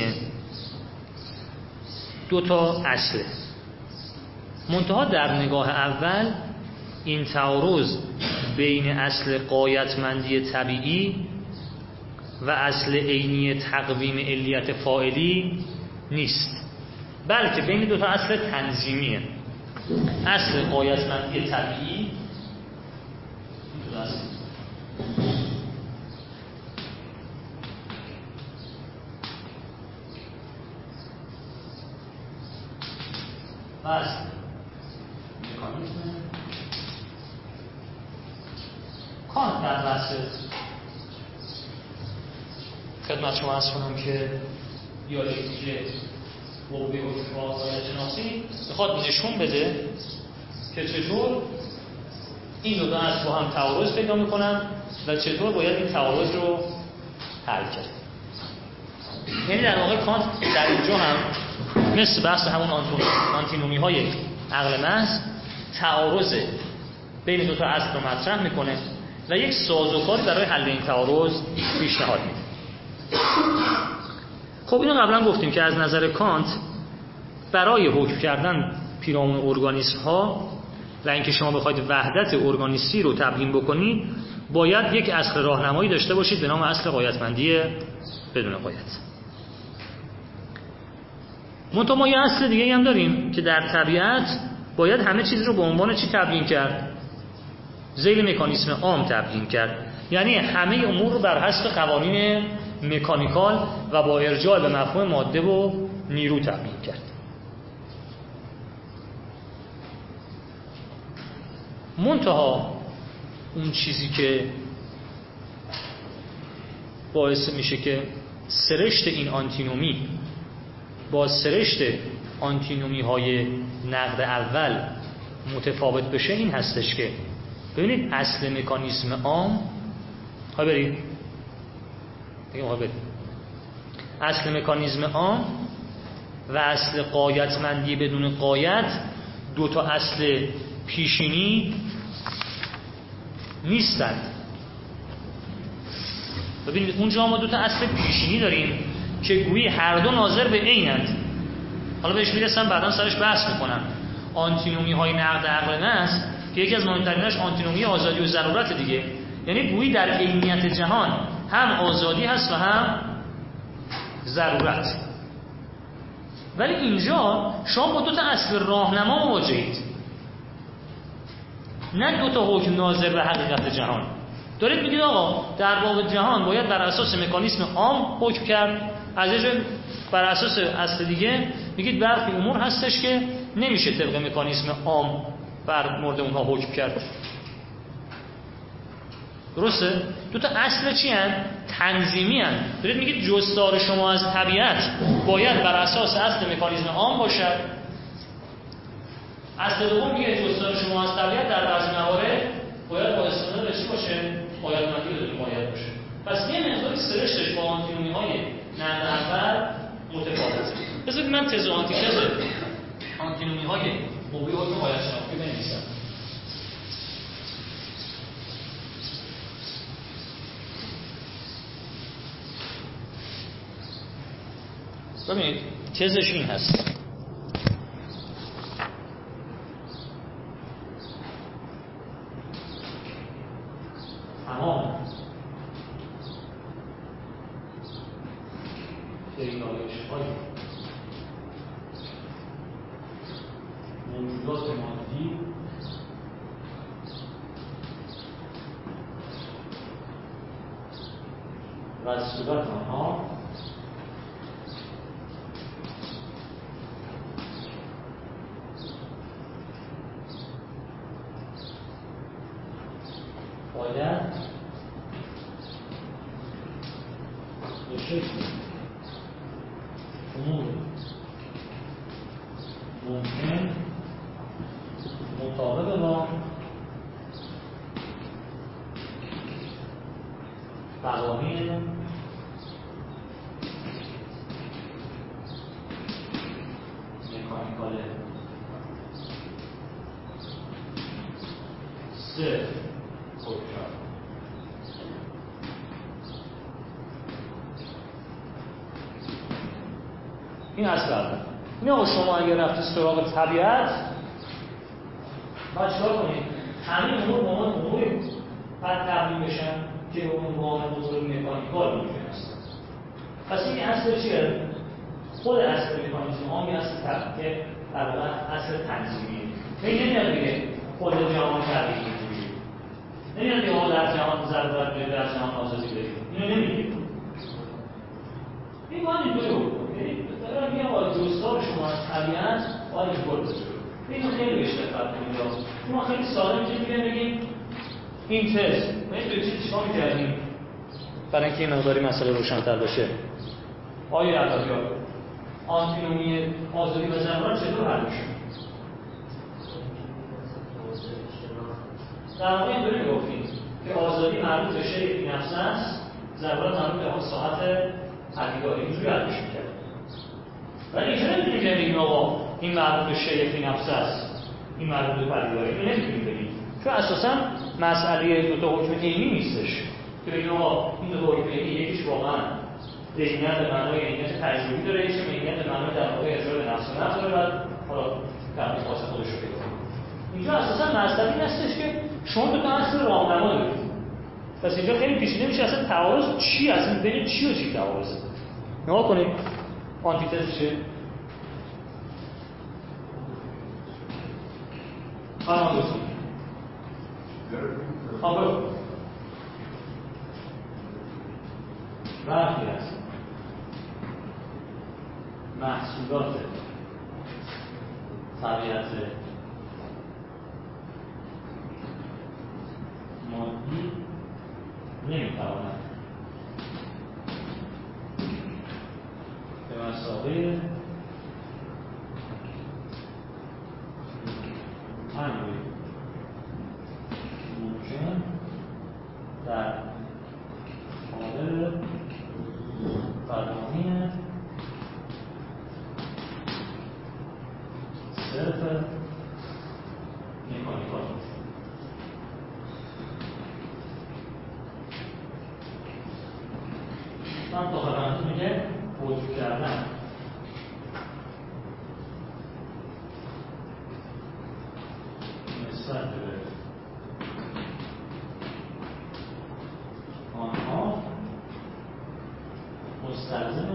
دو تا اصله. منتها در نگاه اول این تعارض بین اصل غایتمندی طبیعی و اصل عینی تقویم علیت فاعلی نیست، بلکه بین دو تا اصل تنظیمیه. اصل غایتمندی طبیعی و اصل مکانیسم کانت در بحث خدمت شما عرض کنم که دیالکتیک قوه و واقعیت شناسی میخواد نشون بده که چطور این دو اصل با هم تعارض پیدا میکنن و چطور باید این تعارض رو حل کرد. یعنی در واقع کانت در اینجا هم مثل بحث همون آنتینومی های عقل محض تعارض بین دو تا اصل رو مطرح میکنه و یک سازوکاری برای حل این تعارض پیشنهاد میده. خب اینو قبلا گفتیم که از نظر کانت برای حکم کردن پیرامون ارگانیسم ها و اینکه شما بخواید وحدت ارگانیستی رو تبیین بکنید باید یک اصل راهنمایی داشته باشید به نام اصل غایتمندی بدون غایت. منتها ما یه اصل دیگه هم داریم که در طبیعت باید همه چیز رو به عنوان چی تبیین کرد؟ ذیل مکانیسم عام تبیین کرد، یعنی همه امور رو بر حسب قوانین مکانیکال و با ارجاع به مفهوم ماده و نیرو تبیین کرد. منتها اون چیزی که باعث میشه که سرشت این آنتینومی با سرشت آنتینومی های نقد اول متفاوت بشه این هستش که ببینید اصل مکانیسم عام اصل مکانیسم عام و اصل غایتمندی بدون غایت دو تا اصل پیشینی نیستند. ببینید اونجا ما دو تا اصل پیشینی داریم که گویی هر دو ناظر به عینند. حالا بهش میرسم بعدا سرش بحث میکنم. آنتینومی های نقد عقل محض که یکی از مهمتریناش آنتینومی آزادی و ضرورت دیگه، یعنی گویی در عینیت جهان هم آزادی هست و هم ضرورت. ولی اینجا شما با دو تا اصل راهنما مواجهید، نه دو تا حکم ناظر به حقیقت جهان. دارید میگید آقا در باب جهان باید بر اساس مکانیسم عام حکم کرد، از یه جای بر اساس اصل دیگه میگید برخی امور هستش که نمیشه طبق مکانیسم عام بر مورد اونها حکم کرد. درسته؟ دو تا اصل چی هستند؟ تنظیمی هستند. دارید میگید جستار شما از طبیعت باید بر اساس اصل مکانیسم عام باشد. اصل دوم میگه جستار شما از طبیعت در بعضی موارد باید با استناد به چی باشه؟ غایتمندی بدون غایت باشه. پس یه مقداری سرشتش با آنتینومی های نقد اول متفاوته. بذارید من تز و آنتیتز آنتینومی های قوی حکم غایت شناختی بنویسم. ببینید تزش این هست: تمام پیدایش‌های موجودات مادی و صورت آنها باید به شکل امور ممکن مطابق با قوانین مکانیکال سه این اصل اول. این آقا شما اگر رفتی سراغ طبیعت باید چیکار کنید؟ همه امور با من اموری بعد تبدیل بشن که عنوان امور مکانیکال ممکن است. پس این اصل چیه؟ خود اصل مکانیزم ها این اصل که در واقع اصل تنظیمیه. این نمیاد بگه خود جهان تغییر می‌کنه. نمیاد بگه ما در جهان ضرورت داریم در جهان آزادی داریم. اینو نمیگه. این باید اینطوری بکنه. یعنی دارم میگم با جستار شما از طبیعت باید اینطور بشه. اینو خیلی بهش دقت کنید. ما خیلی ساده میتونیم بگیم این تست. ما این چیزی چیکار می‌کردیم؟ برای اینکه این مقداری مسئله روشن‌تر بشه. آیا علایه آنتینومی آزادی و ضرورت چطور حل میشه؟ در واقع اینطوری میگفتیم که آزادی مربوط به شیء فی نفسه است، ضرورت مربوط به ساعت پدیداری. اینجوری حل میشه کرد. ولی اینجوری نمیتونیم بگیم آقا این مربوط به شیء فی نفسه است، این مربوط به پدیداری. اینو نمیتونیم بگیم. چون اساساً مسئله دو تا حکم عینی نیستش. که بگیم آقا این دو تا حکم عینی یکیش واقعاً عینیت به معنای عینیت تجربی داره، یکیش عینیت به معنای در واقع اجرا به نفس و نفس داره، بعد حالا تعریف خاص خودش رو پیدا کنه. اینجا اساساً مسئله این هستش که شما دو تا اصل راهنما دارید. پس اینجا خیلی پیچیده میشه اصلا تعارض چی اصلا بین چی و چی تعارضه. نگاه کنید آنتیتز چیه؟ فرمان دوستی خب برخی هست محصولات طبیعت مادی نمیتواند به مسابقه امری ممکن در قابل قوانین صرف مکانیکال من تا خدمتون میگه حکم کردن نسبت به آنها مستلزم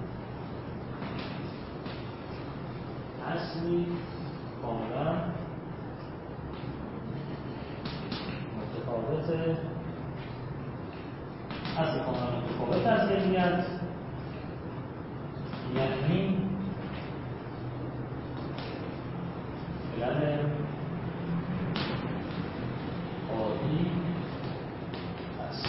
اصلی کاملا متفاوت اصل کاملا متفاوت از عینیت، یعنی علل عادی است.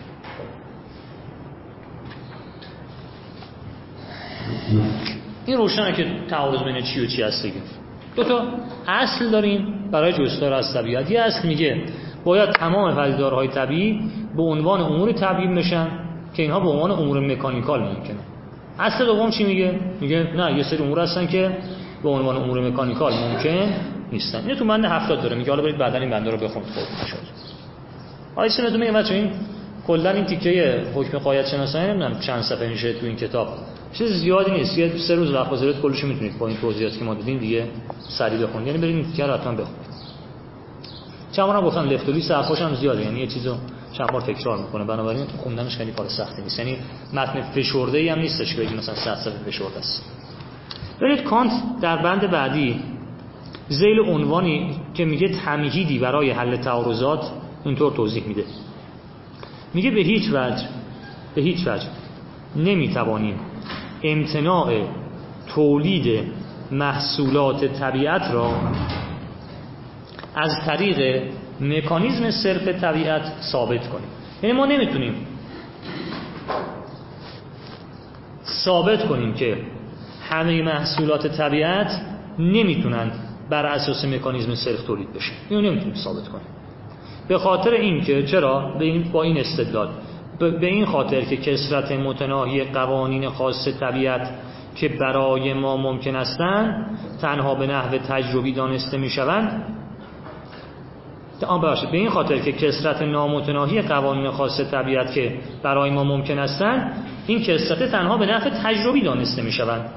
این روشنه که تعارض بین چی و چی هست دیگه. دو تا اصل داریم برای جستار از طبیعت. یه اصل میگه باید تمام پدیدارهای طبیعی به عنوان امور طبیعی بشن که اینها به عنوان امور مکانیکال ممکنه. اصل دوم چی میگه؟ میگه نه، یه سری امور هستن که به عنوان امور مکانیکال ممکن نیستن. اینو تو بند 70 داره میگه. حالا برید بعدن این بنده رو بخونید خودتون شد. حالا چه میگم بچه‌ها، این کلا این تیکه حکم غایت شناسایی نمیدونم چند صفحه میشه تو این کتاب. چیز زیادی نیست. یه 3 روز وقت گذارید کلش میتونید با این توضیحاتی که ما دادیم دیگه سریع بخونید. یعنی برید این تیکه رو حتما بخونید. چند بارم گفتم لفتولی صفحه‌اش هم زیاده، یعنی یه چیزو چند بار تکرار میکنه، بنابراین خوندنش خیلی کار سختی نیست. یعنی متن فشرده‌ای هم نیستش که بگیم مثلا 100 صفحه فشرده است. برید کانت در بند بعدی ذیل عنوانی که میگه تمهیدی برای حل تعارضات اینطور توضیح میده. میگه به هیچ وجه نمیتوانیم امتناع تولید محصولات طبیعت را از طریق مکانیزم صرف طبیعت ثابت کنیم. یعنی ما نمیتونیم ثابت کنیم که همه محصولات طبیعت نمیتونن بر اساس مکانیزم صرف تولید بشن. اینو نمیتونیم ثابت کنیم. به خاطر اینکه چرا؟ با این استدلال، به این خاطر که کثرت متناهی قوانین خاص طبیعت که برای ما ممکن هستند تنها به نحو تجربی دانسته میشوند. به این خاطر که کثرت نامتناهی قوانین خاص طبیعت که برای ما ممکن هستند این کثرت تنها به نحو تجربی دانسته میشوند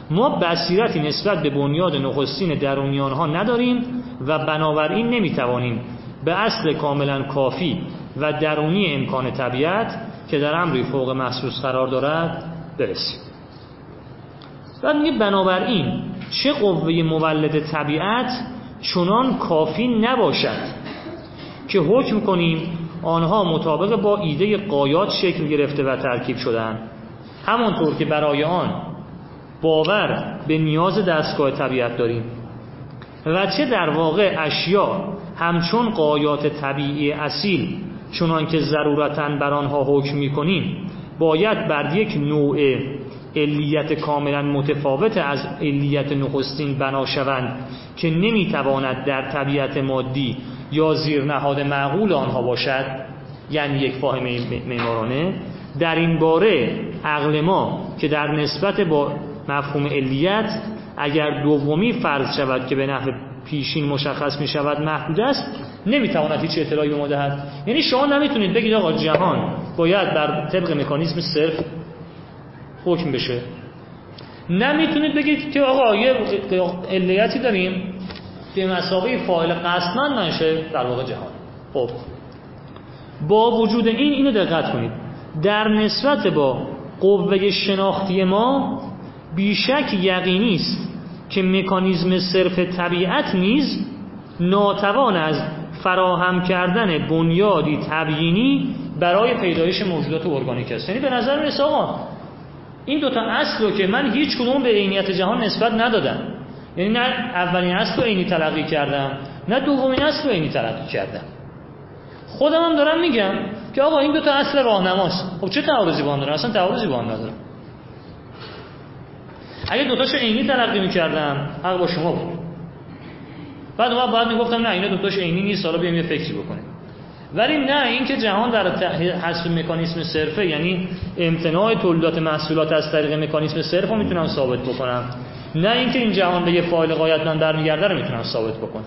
ما بصیرتی نسبت به بنیاد نخستین درونی آنها نداریم و بنابراین نمیتوانیم به اصل کاملا کافی و درونی امکان طبیعت که در امری فوق محسوس قرار دارد برسیم. بعد میگه بنابراین چه قوه مولد طبیعت چنان کافی نباشد که حکم کنیم آنها مطابق با ایده غایات شکل گرفته و ترکیب شدن، همانطور که برای آن باور به نیاز دستگاه طبیعت داریم، و چه در واقع اشیا همچون غایات طبیعی اصیل چنان که ضرورتاً بر آنها حکم می‌کنیم باید بر یک نوع علیت کاملا متفاوت از علیت نخستین بنا شوند که نمیتواند در طبیعت مادی یا زیرنهاد معقول آنها باشد، یعنی یک فاهمه معمارانه. در این باره عقل ما که در نسبت با مفهوم علیت اگر دومی فرض شود که به نحو پیشین مشخص می شود محدود است، نمیتواند هیچ اطلاعی به ما دهد. یعنی شما نمیتونید بگید آقا جهان باید بر طبق مکانیزم صرف حکم بشه، نمیتونید بگید که آقا یه علیتی داریم به مسابقه فاعل قصداً منشه در واقع جهان. خب با وجود اینو دقت کنید، در نسبت با قوه شناختی ما بیشک یقینی است که مکانیزم صرف طبیعت نیز ناتوان از فراهم کردن بنیادی تبیینی برای پیدایش موجودات ارگانیک است. یعنی به نظر میاد آقا این دوتا اصل رو که من هیچ کدوم به عینیت جهان نسبت ندادم، یعنی نه اولین اصل رو عینی تلقی کردم نه دومین اصل رو عینی تلقی کردم، خودم هم دارم میگم که آقا این دوتا اصل راهنماست. خب چه تعارضی با هم داره؟ اصلا تعارضی با هم نداره. اگه دوتاشو عینی تلقی میکردم حق با شما بود، بعد میگفتم نه اینا دوتاش عینی نیست، حالا بیایم یه فکری بکنیم. ولی نه، این که جهان در حسب مکانیزم صرفه، یعنی امتناع تولیدات محصولات از طریق مکانیزم صرف رو میتونم ثابت بکنم، نه اینکه این جهان به یه فاعل غایتمند برمیگرده رو میتونم ثابت بکنم.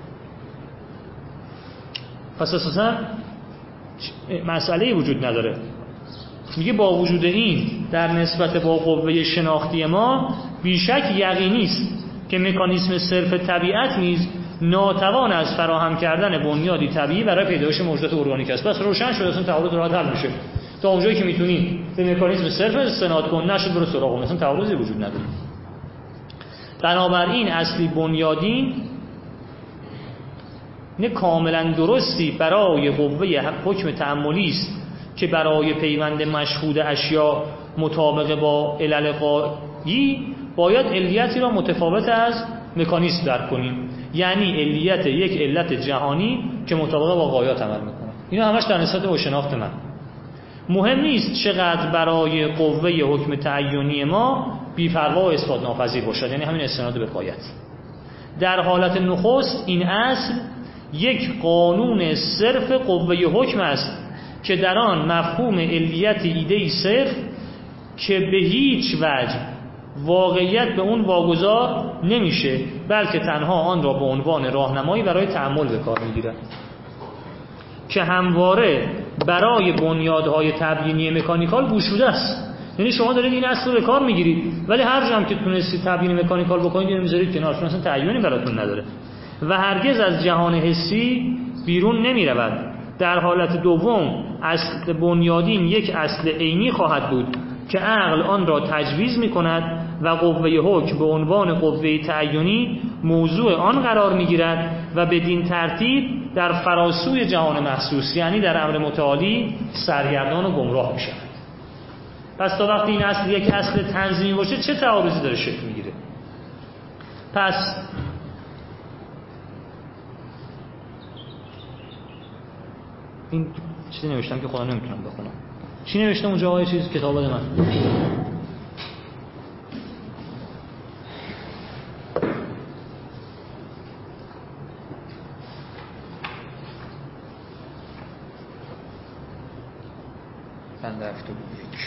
پس اساسا مسئله‌ای وجود نداره. میگه با وجود این در نسبت با قوه شناختی ما بیشک یقینی است که مکانیزم صرف طبیعت نیز ناتوان از فراهم کردن بنیادی طبیعی برای پیدایش موجودات ارگانیک است. پس روشن شد اصلا تعارض راحت حل میشه. تا اونجایی که میتونی به مکانیزم صرف استناد کن، نشد برو سراغ اون، اصلا تعارضی وجود نداره. بنابراین اصلی بنیادین نه کاملا درستی برای قوه حکم تأملی است که برای پیوند مشهود اشیا مطابق با علل غایی باید علیتی را متفاوت از مکانیزم درک کنیم، یعنی علیت یک علت جهانی که مطابق با غایات عمل میکنه. اینا همش در نسبت با شناخت من. مهم نیست چقدر برای قوه حکم تعینی ما بی‌پروا و اثبات ناپذیر باشد، یعنی همین استناد به غایت. در حالت نخست این اصل یک قانون صرف قوه حکم است که در آن مفهوم علیت ایده‌ای صرف که به هیچ وجه واقعیت به اون واگذار نمیشه، بلکه تنها آن را به عنوان راهنمایی برای تأمل به کار میگیرد که همواره برای بنیادهای تبیینی مکانیکال گشوده است. یعنی شما دارید این اصل رو به کار میگیرید ولی هر جا هم که تونستید تبیین مکانیکال بکنید اینو میذارید کنار، چون اصلا تعیینی براتون نداره و هرگز از جهان حسی بیرون نمیرود. در حالت دوم اصل بنیادین یک اصل عینی خواهد بود که عقل آن را تجویز می‌کند و قوه حکم به عنوان قوه تعیینی موضوع آن قرار می‌گیرد و بدین ترتیب در فراسوی جهان محسوس، یعنی در امر متعالی، سرگردان و گمراه می‌شود. پس تا وقتی این اصل یک اصل تنظیمی باشه چه تعارضی داره شکل می‌گیره؟ پس این چیزی نوشتم که خودم نمیتونم بخونم. چی نوشتم اونجا؟ آقای چیز کتاب بده من. بنده هفته بود یک.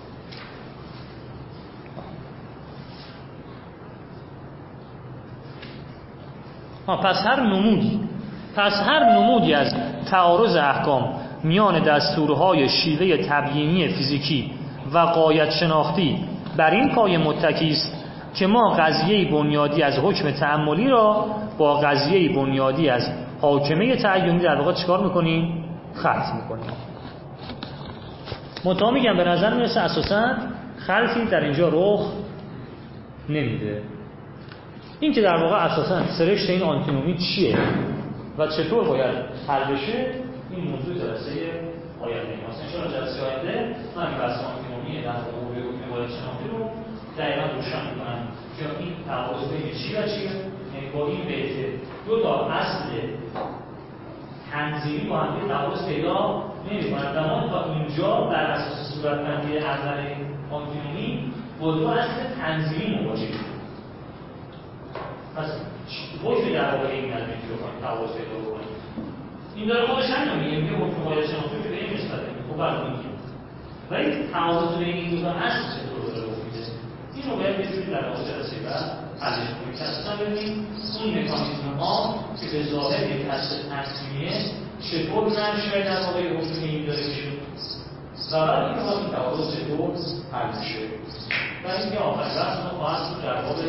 پس هر نمودی از تعارض احکام میان دستورهای شیوه تبیینی فیزیکی و غایت شناختی بر این پایه متکی است که ما قضیه بنیادی از حکم تأملی را با قضیه بنیادی از حاکمه تعینی در واقع چیکار میکنیم؟ خلط میکنیم. منتها میگم به نظر میرسه اساساً خلطی در اینجا رخ نمیده. این که در واقع اساساً سرشت این آنتینومی چیه و چطور باید حل بشه این موضوع جلسه آینده است. ان شاءالله جلسه آینده من بحث آنتینومی در واقع حکم باید شناختی رو دقیقاً روشن می‌کنم که این تعارض بین چی و چیه، یعنی با این بیت دو تا اصل تنظیمی با هم تعارض پیدا نمی‌کنند و ما تا اینجا بر اساس صورتبندی اول آنتینومی با دو اصل تنظیمی مواجهیم. پس حکمی در واقع این نظمی که بخواهیم تعارض پیدا بکنیم این داره خودش هم میگه حکم باید شناختی که به این نسبته خب برای میگیم ولی تعارض بین این دو تا اصل چطور داره رخ میده این رو باید یه جوری در واقع جلسه بعد حلش کنیم که اصلا ببینیم اون مکانیزم ها که به ظاهر یک اصل تنظیمیه چطور نمیشه در واقع حکم این داره میشه و بعد این ها این تعارض چطور حل میشه و این که آخرین بحث ما خواهد بود در واقع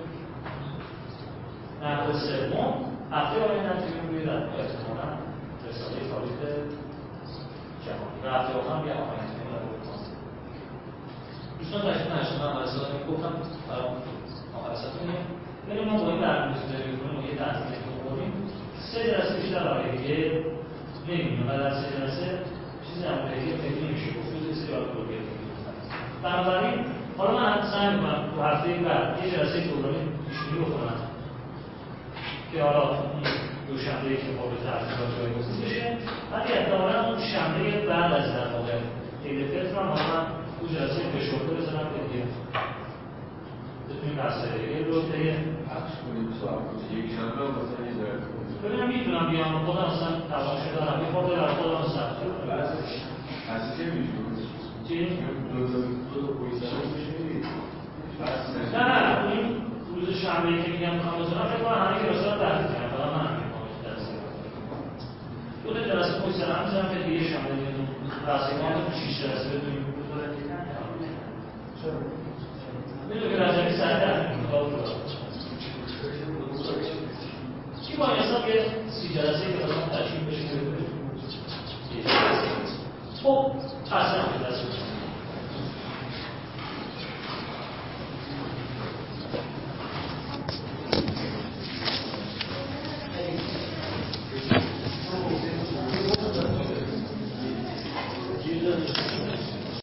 نحو سوم هفته آینده هم روی در احتمالا رساله تاریخ جهانی و هفته آخر بیا آخرین تیم در بکنم دوستان تشکیل نشدن هم رساله گفتم آخر سطحه بریم ما با این برنامه‌ریزی داریم می‌کنیم و یه تنظیم بکنیم 3 جلسه بیشتر برای دیگه نمی‌بینیم و در 3 جلسه چیزی در مورد دیگه فکر نمی‌شه گفت یه سری آلگوریتم بنابراین حالا من سعی می‌کنم تو هفته بعد یه جلسه دورانی پیش‌بینی بکنم که حالا دوشنبه‌ای که مورد تعطیلات جایگزین بشه ولی احتمالاً اون شنبه بعد از در واقع عید فطر هم حالا تو جلسه فشرده بزنم که دیگه بتونیم بحث‌های دیگه رو دیگه پخش کنیم یک شنبه هم مثلا یه ذره ببینم میتونم بیام خودم اصلا تلاش دارم یه خورده برای خودم سخت از چه می‌تونی؟ چی؟ دو تا پویسه رو می‌شنید نه این روز شنبه‌ای که میگم میخوام بزنم فکر کنم همه کلاس‌ها رو تعطیل کردن فقط من هم می‌خوام جلسه دو تا جلسه پشت سر هم می‌ذارم که دیگه شنبه دیگه بحث ما تو 6 جلسه بدونیم میدونم که رجبی سعی تعطیل مطابق رو این با این حساب یه 30 جلسه که خواستم تشکیل بشه که خب اصلا جلسه